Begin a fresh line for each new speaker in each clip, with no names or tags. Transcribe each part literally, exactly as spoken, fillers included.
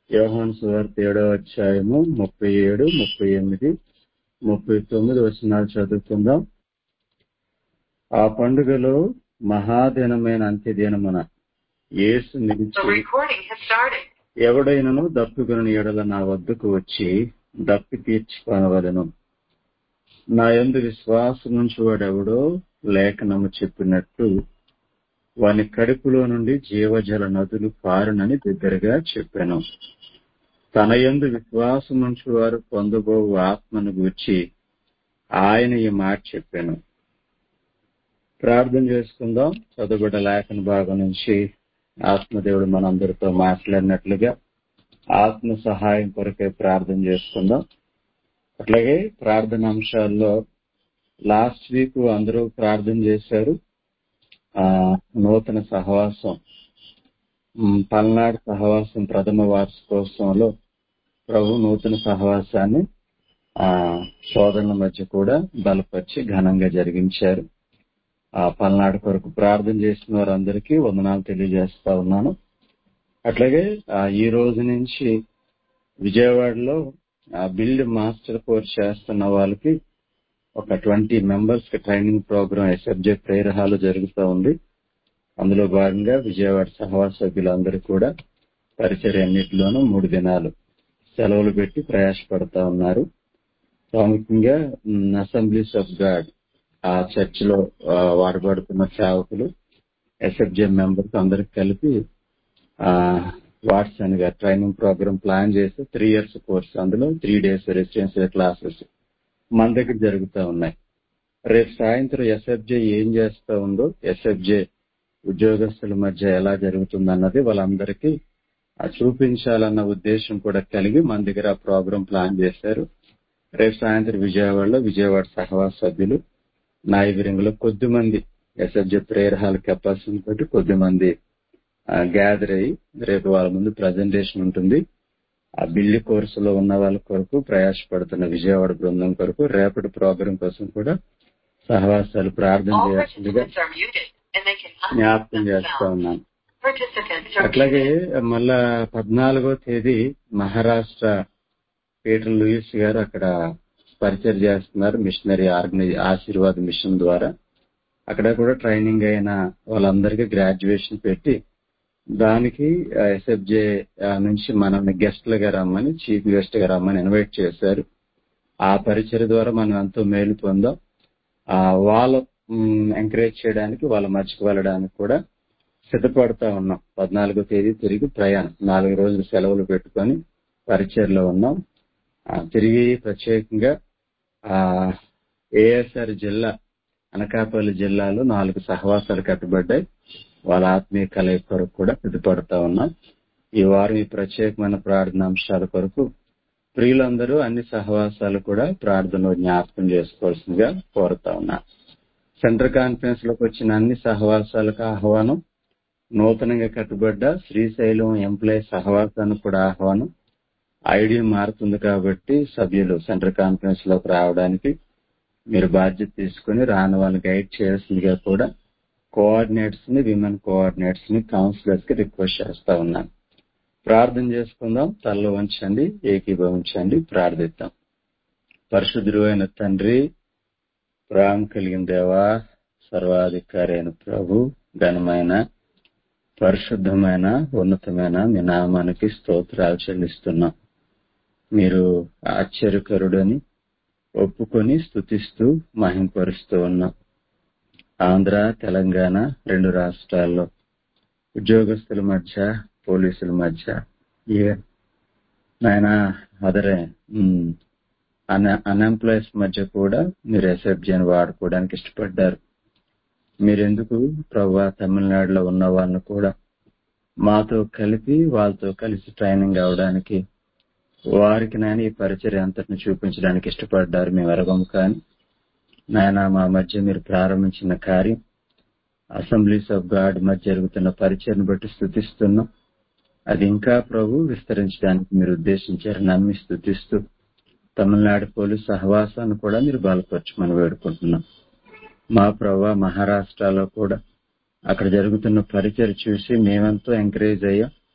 యోహాను సువార్త ఏడో అధ్యాయము ముప్పై ఏడు ముప్పై ఎనిమిది ముప్పై తొమ్మిది వచనాలు చదువుకుందాం. ఆ పండుగలో మహాదినమైన అంత్యదినమున యేసు
The
నిలిచి,
recording has started.
ఎవడైనను దప్పుకొనిన ఎడల నా వద్దకు వచ్చి దప్పి తీర్చుకొనవలెను. నా యందు విశ్వాసముంచు వాడెవడో లేఖనము చెప్పినట్లు వాని కడుపులో నుండి జీవజల నదులు పారునని దగ్గరగా చెప్పాను. తన యందు విశ్వాసముంచు వారు పొందబో ఆత్మను గూర్చి ఆయన ఈ మాట చెప్పాను. ప్రార్థన చేసుకుందాం. చదువుబడ్డ లేఖన భాగం నుంచి ఆత్మదేవుడు మనందరితో మాట్లాడినట్లుగా ఆత్మ సహాయం కొరకే ప్రార్థన చేసుకుందాం. అట్లాగే ప్రార్థన అంశాల్లో లాస్ట్ వీక్ అందరూ ప్రార్థన చేశారు. ఆ నూతన సహవాసం, ఉమ్, పల్నాడు సహవాసం ప్రథమ వార్షికోత్సవంలో ప్రభు నూతన సహవాసాన్ని ఆ సోదరుల మధ్య కూడా బలపరిచి ఘనంగా జరిగించారు. ఆ పల్నాడు కొరకు ప్రార్థన చేసిన వారందరికీ వందనాలు తెలియజేస్తా ఉన్నాను. అట్లాగే ఆ ఈ రోజు నుంచి విజయవాడలో ఆ బిల్డ్ మాస్టర్ కోర్స్ చేస్తున్న వాళ్ళకి ఒక ట్వంటీ మెంబర్స్ కి training program S F J prayer hall జరుగుతూ ఉంది. అందులో భాగంగా విజయవాడ సహవాస సభ్యులందరూ కూడా పరిచర్య అన్నిటిలోనూ మూడు దినాలు సెలవులు పెట్టి ప్రయాసపడతా ఉన్నారు. ప్రాముఖ్యంగా అసెంబ్లీస్ ఆఫ్ గాడ్ ఆ చర్చ్ లో ఆ, వాడబడుతున్న సేవకులు ఎస్ఎఫ్జే మెంబర్స్ అందరికి కలిపి ఆ వాట్సన్ గా ట్రైనింగ్ ప్రోగ్రామ్ ప్లాన్ చేసి త్రీ ఇయర్స్ కోర్స్, అందులో త్రీ డేస్ రెసిడెన్షియల్ క్లాసెస్ మన దగ్గర జరుగుతూ ఉన్నాయి. రేపు సాయంత్రం ఎస్ఎఫ్జే ఏం చేస్తా ఉందో, ఎస్ఎఫ్జే ఉద్యోగస్తుల మధ్య ఎలా జరుగుతుంది అన్నది వాళ్ళందరికీ ఆ చూపించాలన్న ఉద్దేశం కూడా కలిగి మన దగ్గర ఆ ప్రోగ్రామ్ ప్లాన్ చేశారు. రేపు సాయంత్రం విజయవాడలో విజయవాడ సహవాస సభ్యులు నాయగిరింగ్లో కొద్ది మంది ఎస్ఎఫ్జే ప్రేయర్ హాల్ కెపాసిటీ బట్టి కొద్ది మంది గ్యాదర్ అయ్యి రేపు వాళ్ళ ముందు ప్రజెంటేషన్ ఉంటుంది. ఆ బిల్లి కోర్సులో ఉన్న వాళ్ళ కొరకు, ప్రయాసపడుతున్న విజయవాడ బృందం కొరకు రేపటి ప్రోగ్రాం కోసం కూడా సహవాసాలు ప్రార్థన
All
చేయాల్సిందిగా
participants are muted and they can
జ్ఞాపకం
unmute
చేస్తా
themselves.
ఉన్నాను.
Participants are
అట్లాగే
muted.
మళ్ళా పద్నాలుగో తేదీ మహారాష్ట్ర పీటర్ లూయిస్ గారు అక్కడ పరిచయం చేస్తున్నారు. మిషనరీ ఆర్గనైజ్ ఆశీర్వాద్ మిషన్ ద్వారా అక్కడ కూడా ట్రైనింగ్ అయిన వాళ్ళందరికీ గ్రాడ్యుయేషన్ పెట్టి దానికి ఎస్ఎఫ్జే నుంచి మనల్ని గెస్ట్లుగా రమ్మని, చీఫ్ గెస్ట్ గా రమ్మని ఇన్వైట్ చేశారు. ఆ పరిచయ ద్వారా మనం ఎంతో మేలు పొందాం. ఆ వాళ్ళు ఎంకరేజ్ చేయడానికి, వాళ్ళ మధ్యకు వెళ్ళడానికి కూడా సిద్ధపడతా ఉన్నాం. పద్నాలుగో తేదీ తిరిగి ప్రయాణం, నాలుగు రోజులు సెలవులు పెట్టుకొని పరిచయలో ఉన్నాం. ఆ, తిరిగి ప్రత్యేకంగా ఆ ఏఎస్ఆర్ జిల్లా అనకాపల్లి జిల్లాలో నాలుగు సహవాసాలు కట్టబడ్డాయి. వాళ్ళ ఆత్మీయ కలయిక కొరకు కూడా సిద్ధపడతా ఉన్నాం. ఈ వారం ఈ ప్రత్యేకమైన ప్రార్థన అంశాల కొరకు ప్రియులందరూ అన్ని సహవాసాలు కూడా ప్రార్థనలో జ్ఞాపకం చేసుకోవాల్సిందిగా కోరుతా ఉన్నా. సెంటర్ కాన్ఫరెన్స్ లోకి వచ్చిన అన్ని సహవాసాలకు ఆహ్వానం, నూతనంగా కట్టుబడ్డ శ్రీశైలం ఎంప్లాయీ సహవాసానికి కూడా ఆహ్వానం. ఐడి మారుతుంది కాబట్టి సభ్యులు సెంటర్ కాన్ఫరెన్స్ లోకి రావడానికి మీరు బాధ్యత తీసుకుని రాని వాళ్ళని గైడ్ చేయాల్సిందిగా కూడా కోఆర్డినేటర్స్ ని, విమెన్ కోఆర్డినేటర్స్ ని, కౌన్సిలర్స్ కి రిక్వెస్ట్ చేస్తా ఉన్నాను. ప్రార్థన చేసుకుందాం. తలలో ఉంచండి, ఏకీభవించండి, ప్రార్థిద్దాం. పరిశుద్ధుడు అయిన తండ్రి, ప్రేమ కలిగిన దేవా, సర్వాధికారి అయిన ప్రభు, ఘనమైన పరిశుద్ధమైన ఉన్నతమైన మీ నామానికి స్తోత్రాలు చెల్లిస్తున్నాం. మీరు ఆశ్చర్యకరుడని ఒప్పుకొని స్తుతిస్తూ మహింపరుస్తూ ఉన్నాం. ఆంధ్ర, తెలంగాణ రెండు రాష్ట్రాల్లో ఉద్యోగస్తుల మధ్య, పోలీసుల మధ్య, నాయన అదరే అన్ఎంప్లాయీస్ మధ్య కూడా మీరు ఎస్ఎఫ్జీని వాడుకోవడానికి ఇష్టపడ్డారు. మీరెందుకు ప్రభా తమిళనాడులో ఉన్న వాళ్ళని కూడా మాతో కలిపి వాళ్ళతో కలిసి ట్రైనింగ్ అవడానికి, వారికి నాయన ఈ పరిచర్య అంతటిని చూపించడానికి ఇష్టపడ్డారు. మేము ఎరగము కానీ నాయన మా మధ్య మీరు ప్రారంభించిన కార్యం అసెంబ్లీస్ ఆఫ్ గాడ్ మధ్య జరుగుతున్న పరిచయను బట్టి స్తుతిస్తున్నాం. అది ఇంకా ప్రభు విస్తరించడానికి మీరు ఉద్దేశించారు నమ్మి స్తుతిస్తూ తమిళనాడు పోలీసు సహవాసాన్ని కూడా మీరు బలపరచమని వేడుకుంటున్నాం. మా ప్రభు మహారాష్ట్రలో కూడా అక్కడ జరుగుతున్న పరిచయం చూసి మేమెంతో ఎంకరేజ్ అయ్యాం.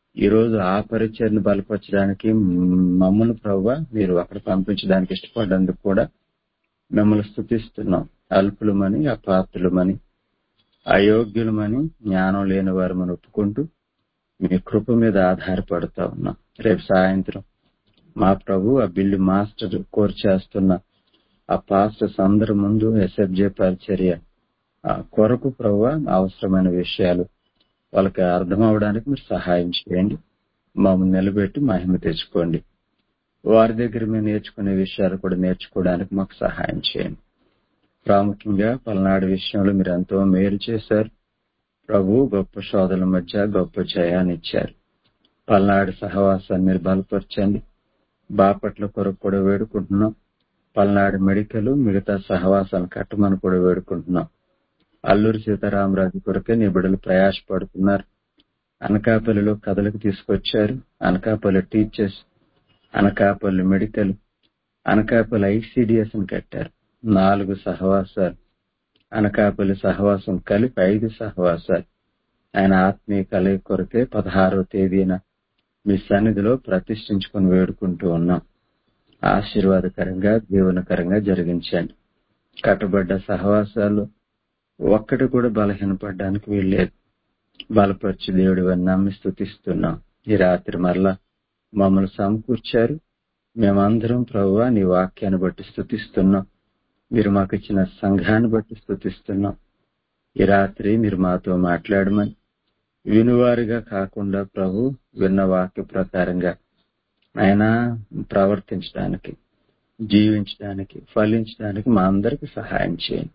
ఈ రోజు ఆ పరిచయను బలపరచడానికి మమ్మల్ని ప్రభువా మీరు అక్కడ పంపించడానికి ఇష్టపడేందుకు కూడా మిమ్మల్ని స్తుతిస్తున్నాం. అల్పులమని, అపాత్రులమని, అయోగ్యులమని, జ్ఞానం లేని వారమని ఒప్పుకుంటూ మీ కృప మీద ఆధారపడుతా ఉన్నాం. రేపు సాయంత్రం మా ప్రభు ఆ బిల్లు మాస్టర్ కోర్ చేస్తున్న ఆ పాస్టర్స్ అందరి ముందు ఎస్ఎఫ్జే పరిచర్య ఆ కొరకు ప్రభు అవసరమైన విషయాలు వాళ్ళకి అర్థం అవడానికి మీరు సహాయం చేయండి. మమ్మల్ని నిలబెట్టి మహిమ తెచ్చుకోండి. వారి దగ్గర మేము నేర్చుకునే విషయాలు కూడా నేర్చుకోవడానికి మాకు సహాయం చేయండి. ప్రాముఖ్యంగా పల్నాడు విషయంలో మీరు ఎంతో మేలు చేశారు ప్రభు. గొప్ప శోధనల మధ్య గొప్ప జయాన్ని ఇచ్చారు. పల్నాడు సహవాసాన్ని మీరు బలపరచండి. బాపట్ల కొరకు కూడా వేడుకుంటున్నాం. పల్నాడు మెడికల్ మిగతా సహవాసాన్ని కట్టమని కూడా వేడుకుంటున్నాం. అల్లూరి సీతారామరాజు కొరకే నీ బిడ్డలు ప్రయాసపడుతున్నారు. అనకాపల్లిలో కథలకు తీసుకొచ్చారు. Anakapalli teachers, Anakapalli medical, Anakapalli ICDS ని కట్టారు. నాలుగు సహవాసాలు, అనకాపల్లి సహవాసం కలిపి ఐదు సహవాసాలు. ఆయన ఆత్మీయ కలయిక కొరకే పదహారవ తేదీన మీ సన్నిధిలో ప్రతిష్ఠించుకుని వేడుకుంటూ ఉన్నాం. ఆశీర్వాదకరంగా దీవెనకరంగా జరిగించండి. కట్టబడ్డ సహవాసాలు ఒక్కటి కూడా బలహీనపడడానికి వీల్లేదు. బలపరిచి దేవుడి అని నమ్మి స్తుతిస్తున్నాం. ఈ రాత్రి మరలా మమ్మల్ని సమకూర్చారు. మేమందరం ప్రభువా నీ వాక్యాన్ని బట్టి స్తుతిస్తున్నాం. మీరు మాకు ఇచ్చిన సంఘాన్ని బట్టి స్తుతిస్తున్నాం. ఈ రాత్రి మీరు మాతో మాట్లాడమని, వినువారిగా కాకుండా ప్రభు విన్న వాక్య ప్రకారంగా ఆయన ప్రవర్తించడానికి, జీవించడానికి, ఫలించడానికి మా అందరికి సహాయం చేయండి.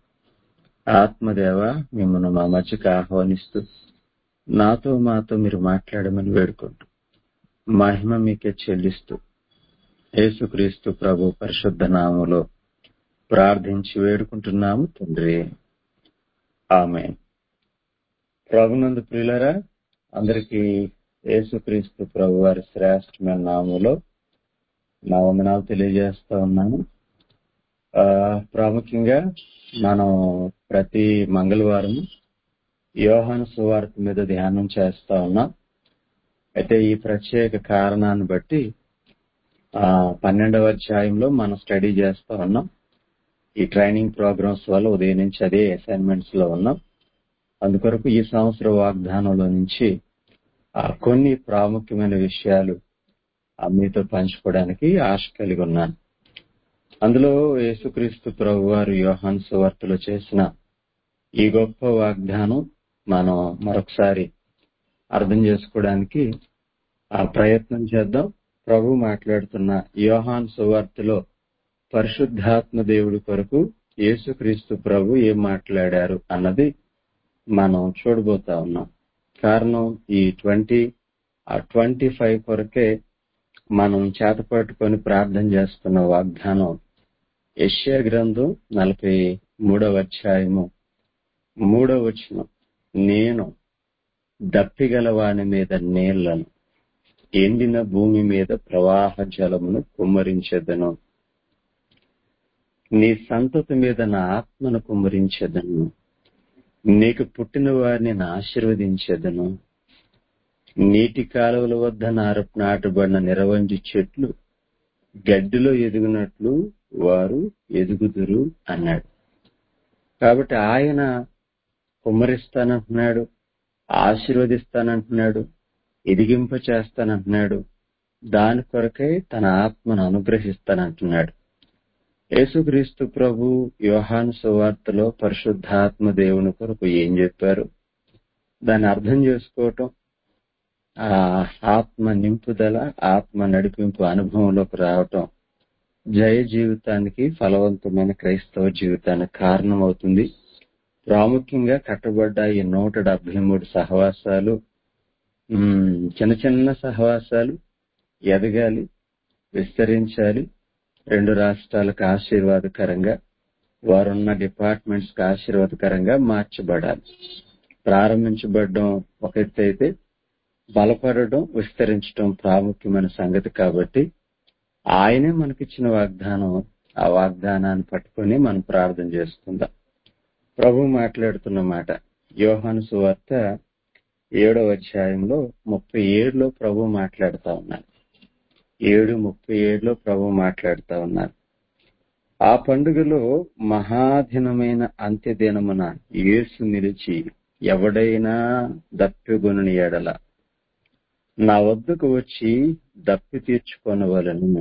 ఆత్మదేవ మిమ్మల్ని మా మధ్యకు ఆహ్వానిస్తూ నాతో మాతో మీరు మాట్లాడమని వేడుకుంటూ మహిమ మీకే చెల్లిస్తూ యేసుక్రీస్తు ప్రభు పరిశుద్ధ నామములో ప్రార్థించి వేడుకుంటున్నాము తండ్రి, ఆమేన్. ప్రభునందు ప్రియులారా, అందరికీ యేసుక్రీస్తు ప్రభు వారి శ్రేష్టమైన నామములో నా వందనాలు తెలియజేస్తా ఉన్నాను. ఆ ప్రాముఖ్యంగా మనం ప్రతి మంగళవారం యోహాను సువార్త మీద ధ్యానం చేస్తా ఉన్నాం. అయితే ఈ ప్రత్యేక కారణాన్ని బట్టి ఆ పన్నెండవ అధ్యాయంలో మనం స్టడీ చేస్తా ఉన్నాం. ఈ ట్రైనింగ్ ప్రోగ్రామ్స్ వల్ల ఉదయం నుంచి అదే అసైన్మెంట్స్ లో ఉన్నాం. అందుకొరకు ఈ సంవత్సర వాగ్దానంలో నుంచి ఆ కొన్ని ప్రాముఖ్యమైన విషయాలు మీతో పంచుకోవడానికి ఆశ కలిగి ఉన్నాను. అందులో యేసుక్రీస్తు ప్రభు వారు యోహాను సువార్తలో చేసిన ఈ గొప్ప వాగ్దానం మనం మరొకసారి అర్థం చేసుకోవడానికి ఆ ప్రయత్నం చేద్దాం. ప్రభు మాట్లాడుతున్న యోహాను సువార్తలో పరిశుద్ధాత్మ దేవుడి కొరకు యేసుక్రీస్తు ప్రభు ఏం మాట్లాడారు అన్నది మనం చూడబోతా ఉన్నాం. కారణం ఈ ట్వంటీ ఆ ట్వంటీ ఫైవ్ కొరకే మనం చేతపట్టుకొని ప్రార్థన చేస్తున్న వాగ్దానం యెషయా గ్రంథం నలభై మూడవ అధ్యాయము మూడవ వచనం, నేను దప్పిగల వాని మీద నీళ్లను, ఎండిన భూమి మీద ప్రవాహ జలమును కుమ్మరించెదను. నీ సంతతి మీద నా ఆత్మను కుమ్మరించెదను. నీకు పుట్టిన వారిని నా ఆశీర్వదించెదను. నీటి కాలువల వద్ద నార నాటబడిన నిరవంజి చెట్లు గడ్డిలో ఎదుగునట్లు వారు ఎదుగుదురు అన్నాడు. కాబట్టి ఆయన కుమ్మరిస్తానంటున్నాడు, ఆశీర్వదిస్తానంటున్నాడు, ఎదిగింప చేస్తానంటున్నాడు. దాని కొరకై తన ఆత్మను అనుగ్రహిస్తానంటున్నాడు. యేసుక్రీస్తు ప్రభు యోహాను సువార్తలో పరిశుద్ధాత్మ దేవుని కొరకు ఏం చెప్పారు, దాన్ని అర్థం చేసుకోవటం, ఆ ఆత్మ నింపుదల, ఆత్మ నడిపింపు అనుభవంలోకి రావటం జయ జీవితానికి, ఫలవంతమైన క్రైస్తవ జీవితానికి కారణమవుతుంది. ప్రాముఖ్యంగా కట్టబడ్డ ఈ నూట డెబ్బై మూడు సహవాసాలు చిన్న చిన్న సహవాసాలు ఎదగాలి, విస్తరించాలి. రెండు రాష్ట్రాలకు ఆశీర్వాదకరంగా, వారున్న డిపార్ట్మెంట్స్ కి ఆశీర్వాదకరంగా మార్చబడాలి. ప్రారంభించబడడం ఒక ఎత్తు అయితే బలపడడం, విస్తరించడం ప్రాముఖ్యమైన సంగతి. కాబట్టి ఆయనే మనకిచ్చిన వాగ్దానం. ఆ వాగ్దానాన్ని పట్టుకొని మనం ప్రార్థన చేసుకుందాం. ప్రభు మాట్లాడుతున్న మాట యోహాను సువార్త ఏడవ అధ్యాయంలో ముప్పై ఏడులో ప్రభు మాట్లాడుతా ఉన్నారు. ఏడు ముప్పై ఏడులో ప్రభు మాట్లాడుతా ఉన్నారు. ఆ పండుగలో మహాదినమైన అంత్యదినమున యేసు నిలిచి ఎవడైనా దప్పిగొని ఎడల నా వద్దకు వచ్చి దప్పి తీర్చుకొనవలెను.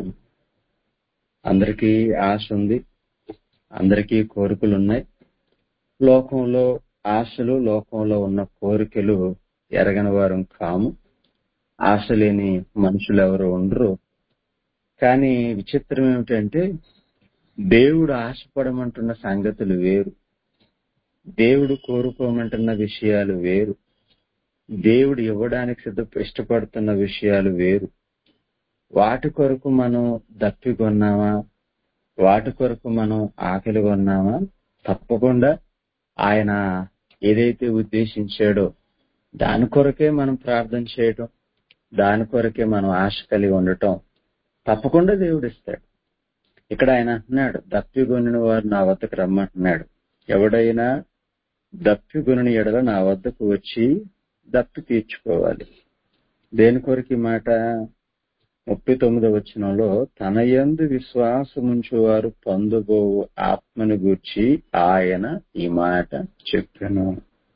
అందరికీ ఆశ ఉంది, అందరికీ కోరికలున్నాయి. లోకంలో ఆశలు, లోకంలో ఉన్న కోరికలు ఎరగని వారం కాము. ఆశ లేని మనుషులు ఎవరు ఉండరు. కానీ విచిత్రం ఏమిటంటే దేవుడు ఆశపడమంటున్న సంగతులు వేరు, దేవుడు కోరుకోమంటున్న విషయాలు వేరు, దేవుడు ఇవ్వడానికి సిద్ధ ఇష్టపడుతున్న విషయాలు వేరు. వాటి కొరకు మనం దప్పికొన్నామా, వాటి కొరకు మనం ఆకలి కొన్నామా? తప్పకుండా ఆయన ఏదైతే ఉద్దేశించాడో దాని కొరకే మనం ప్రార్థన చేయటం, దాని కొరకే మనం ఆశ కలిగి ఉండటం తప్పకుండా దేవుడు ఇస్తాడు. ఇక్కడ ఆయన అంటున్నాడు, దప్పిగొనిన వారు నా వద్దకు రమ్మంటున్నాడు. ఎవడైనా దప్పిగొనిన ఎడల నా వద్దకు వచ్చి దప్పి తీర్చుకోవాలి. దేని కొరకు ఈ మాట? ముప్పై తొమ్మిదవ వచనంలో తన యందు విశ్వాసముంచు వారు పొందబోవు ఆత్మను గూర్చి ఆయన ఈ మాట చెప్పెను.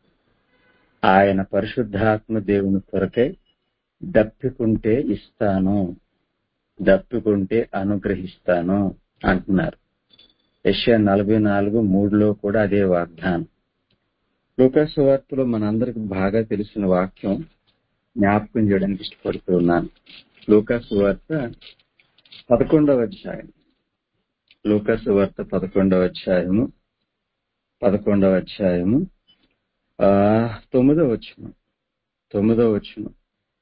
ఆయన పరిశుద్ధాత్మ దేవుని కొరకై దప్పికుంటే ఇస్తాను, దప్పికుంటే అనుగ్రహిస్తాను అంటున్నారు. యెషయా నలభై నాలుగు మూడులో కూడా అదే వాగ్దానం. లూకాసు సువార్తలో మనందరికి బాగా తెలిసిన వాక్యం జ్ఞాపకం చేయడానికి ఇష్టపడుతూ ఉన్నాను. లూకాసు సువార్త పదకొండవ అధ్యాయం లూకాసు సువార్త పదకొండవ అధ్యాయము పదకొండవ అధ్యాయము ఆ తొమ్మిదవ వచనం తొమ్మిదవ వచనం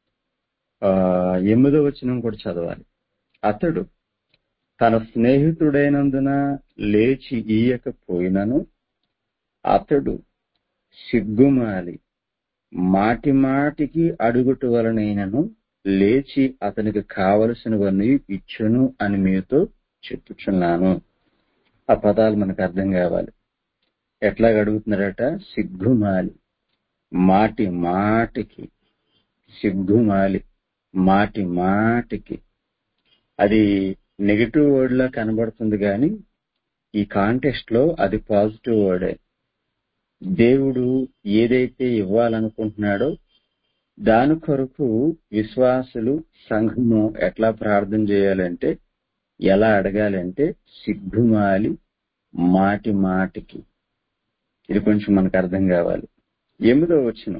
ఆ ఎనిమిదవ వచనం కూడా చదవాలి. అతడు తన స్నేహితుడైనందున లేచి ఈయకపోయినను అతడు సిగ్గుమాలి మాటి మాటికి అడుగుట వలనైనను లేచి అతనికి కావలసినవన్నీ ఇచ్చును అని మీతో చెప్పుచున్నాను. ఆ పదాలు మనకు అర్థం కావాలి. ఎట్లాగ అడుగుతున్నారట? సిగ్గుమాలి మాటి మాటికి, సిగ్గుమాలి మాటి మాటికి. అది నెగిటివ్ వర్డ్ లా కనబడుతుంది కానీ ఈ కాంటెక్స్ట్ లో అది పాజిటివ్ వర్డే. దేవుడు ఏదైతే ఇవ్వాలనుకుంటున్నాడో దాని కొరకు విశ్వాసులు, సంఘము ఎట్లా ప్రార్థన చేయాలంటే, ఎలా అడగాలంటే సిగ్గుమాలి మాటి మాటికి. ఇది కొంచెం మనకు అర్థం కావాలి. ఎనిమిదో వచనం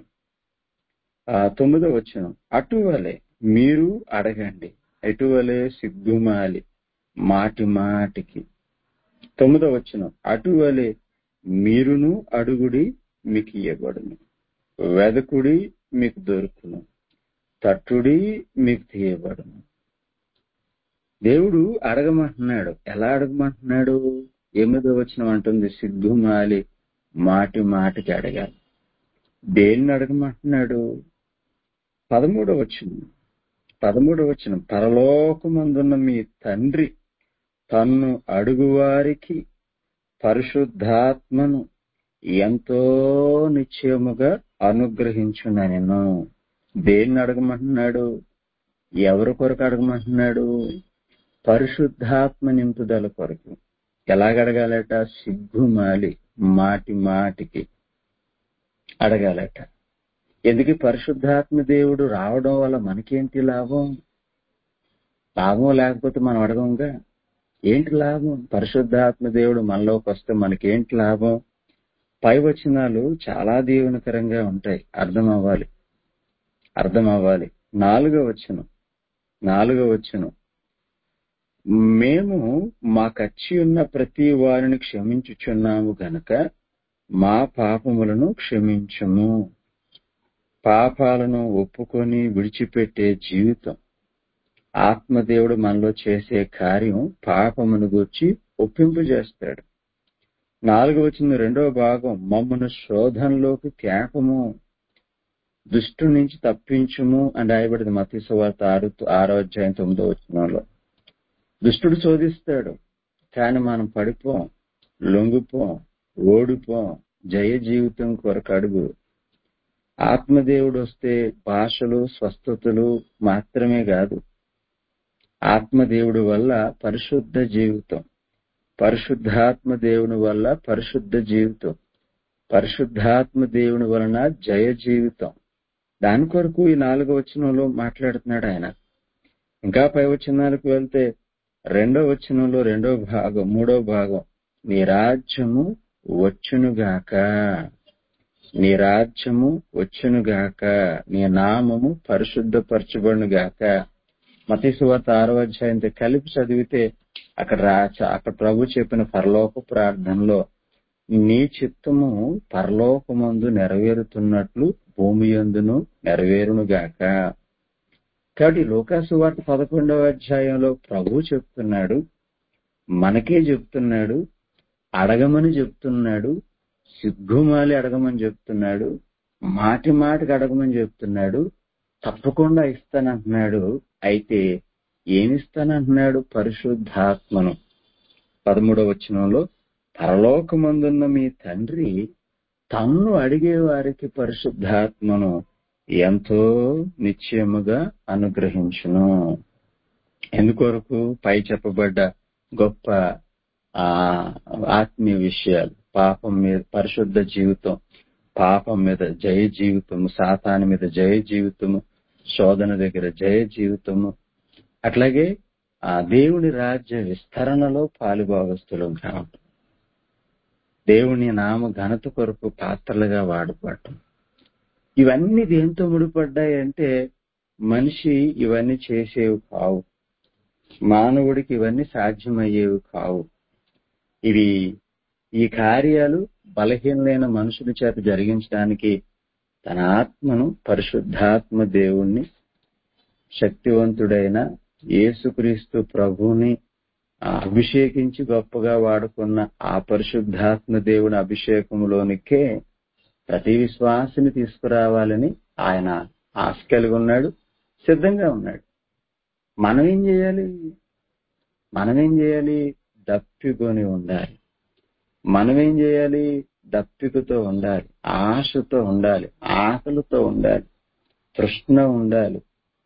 ఆ తొమ్మిదో వచనం అటువలే మీరు అడగండి, ఎటువలే సిగ్గుమాలి మాటి మాటికి. తొమ్మిదో వచనం అటువలే మీరును అడుగుడి మీకు ఇయ్యబడును, వెదకుడి మీకు దొరుకును, తట్టుడి మీకు తీయబడును. దేవుడు అడగమంటున్నాడు. ఎలా అడగమంటున్నాడు? ఎనిమిదో వచనం అంటుంది సిగ్గుమాలి మాటి మాటికి అడగాలి. దేన్ని అడగమంటున్నాడు? పదమూడో వచనం పదమూడో వచనం పరలోకమందున్న మీ తండ్రి తన్ను అడుగువారికి పరిశుద్ధాత్మను ఎంతో నిశ్చయముగా అనుగ్రహించునెను. దేన్ని అడగమంటున్నాడు? ఎవరి కొరకు అడగమంటున్నాడు? పరిశుద్ధాత్మ నింపుదల కొరకు. ఎలాగ అడగాలట? సిగ్గుమాలి మాటి మాటికి అడగాలట. ఎందుకు? పరిశుద్ధాత్మ దేవుడు రావడం వల్ల మనకేంటి లాభం? లాభం లేకపోతే మనం అడగంగా. ఏంటి లాభం? పరిశుద్ధాత్మ దేవుడు మనలోకి వస్తే మనకేంటి లాభం? పై వచనాలు చాలా దీవెనకరంగా ఉంటాయి. అర్థం అవ్వాలి, అర్థం అవ్వాలి. నాలుగో వచనం నాలుగో వచనం మేము మాకచ్చి ఉన్న ప్రతి వారిని క్షమించుచున్నాము గనక మా పాపములను క్షమించుము. పాపాలను ఒప్పుకొని విడిచిపెట్టే జీవితం. ఆత్మదేవుడు మనలో చేసే కార్యం పాపమును గూర్చి ఒప్పింపజేస్తాడు. నాలుగు వచ్చిన రెండవ భాగం మమ్మను శోధనలోకి తేపము, దుష్టు నుంచి తప్పించుము అని రాయబడింది మత్తయి సువార్త ఆరు ఆరో అధ్యాయం తొమ్మిదో వచనంలో. దుష్టుడు శోధిస్తాడు, కానీ మనం పడిపోం, లొంగిపోం, ఓడిపోం. జయ జీవితం కొరకు అడుగు. ఆత్మదేవుడు వస్తే భాషలు స్వస్థతలు మాత్రమే కాదు, ఆత్మదేవుడి వల్ల పరిశుద్ధ జీవితం, పరిశుద్ధాత్మ దేవుని వల్ల పరిశుద్ధ జీవితం, పరిశుద్ధాత్మ దేవుని వలన జయ జీవితం. దాని కొరకు ఈ నాలుగో వచనంలో మాట్లాడుతున్నాడు ఆయన. ఇంకా పై వచనాలకు వెళ్తే రెండో వచనంలో రెండో భాగం మూడో భాగం, నీ రాజ్యము వచ్చునుగాక, నీ రాజ్యము వచ్చునుగాక, నీ నామము పరిశుద్ధపరచబడునుగాక. మత్తయి సువార్త ఆరో అధ్యాయంతో కలిపి చదివితే అక్కడ రాచ అక్కడ ప్రభు చెప్పిన పరలోక ప్రార్థనలో నీ చిత్తము పరలోకమందు నెరవేరుతున్నట్లు భూమి యందును నెరవేరునుగాక. కాబట్టి లూకాసు వార్త పదకొండవ అధ్యాయంలో ప్రభు చెప్తున్నాడు, మనకే చెప్తున్నాడు, అడగమని చెప్తున్నాడు, సిగ్గుమాలి అడగమని చెప్తున్నాడు, మాటి మాటికి అడగమని చెప్తున్నాడు, తప్పకుండా ఇస్తానంటున్నాడు. అయితే ఏమిస్తానంటున్నాడు? పరిశుద్ధాత్మను. పదమూడవ వచనంలో పరలోకమందున్న మీ తండ్రి తన్ను అడిగే వారికి పరిశుద్ధాత్మను ఎంతో నిశ్చయముగా అనుగ్రహించును. ఎందుకొరకు? పై చెప్పబడ్డ గొప్ప ఆ ఆత్మీయ విషయాలు, పాపం మీద పరిశుద్ధ జీవితం, పాపం మీద జయ జీవితము, సాతాను మీద జయ జీవితము, శోధన దగ్గర జయ జీవితము, అట్లాగే ఆ దేవుని రాజ్య విస్తరణలో పాలుభాగస్తులు కావటం, దేవుని నామ ఘనత కొరకు పాత్రలుగా వాడబడటం. ఇవన్నీ దేంతో ముడిపడ్డాయంటే మనిషి ఇవన్నీ చేసేవి కావు, మానవుడికి ఇవన్నీ సాధ్యమయ్యేవి కావు. ఇవి ఈ కార్యాలు బలహీనమైన మనుషుల చేత జరిగించడానికి తన ఆత్మను, పరిశుద్ధాత్మ దేవుణ్ణి, శక్తివంతుడైన యేసుక్రీస్తు ప్రభువుని అభిషేకించి గొప్పగా వాడుకున్న ఆ పరిశుద్ధాత్మ దేవుని అభిషేకంలోనికే ప్రతి విశ్వాసిని తీసుకురావాలని ఆయన ఆశ కలిగి ఉన్నాడు, సిద్ధంగా ఉన్నాడు. మనం ఏం చేయాలి? మనమేం చేయాలి? దప్పికొని ఉండాలి. మనమేం చేయాలి? దప్పికతో ఉండాలి, ఆశతో ఉండాలి, ఆకలితో ఉండాలి, తృష్ణ ఉండాలి.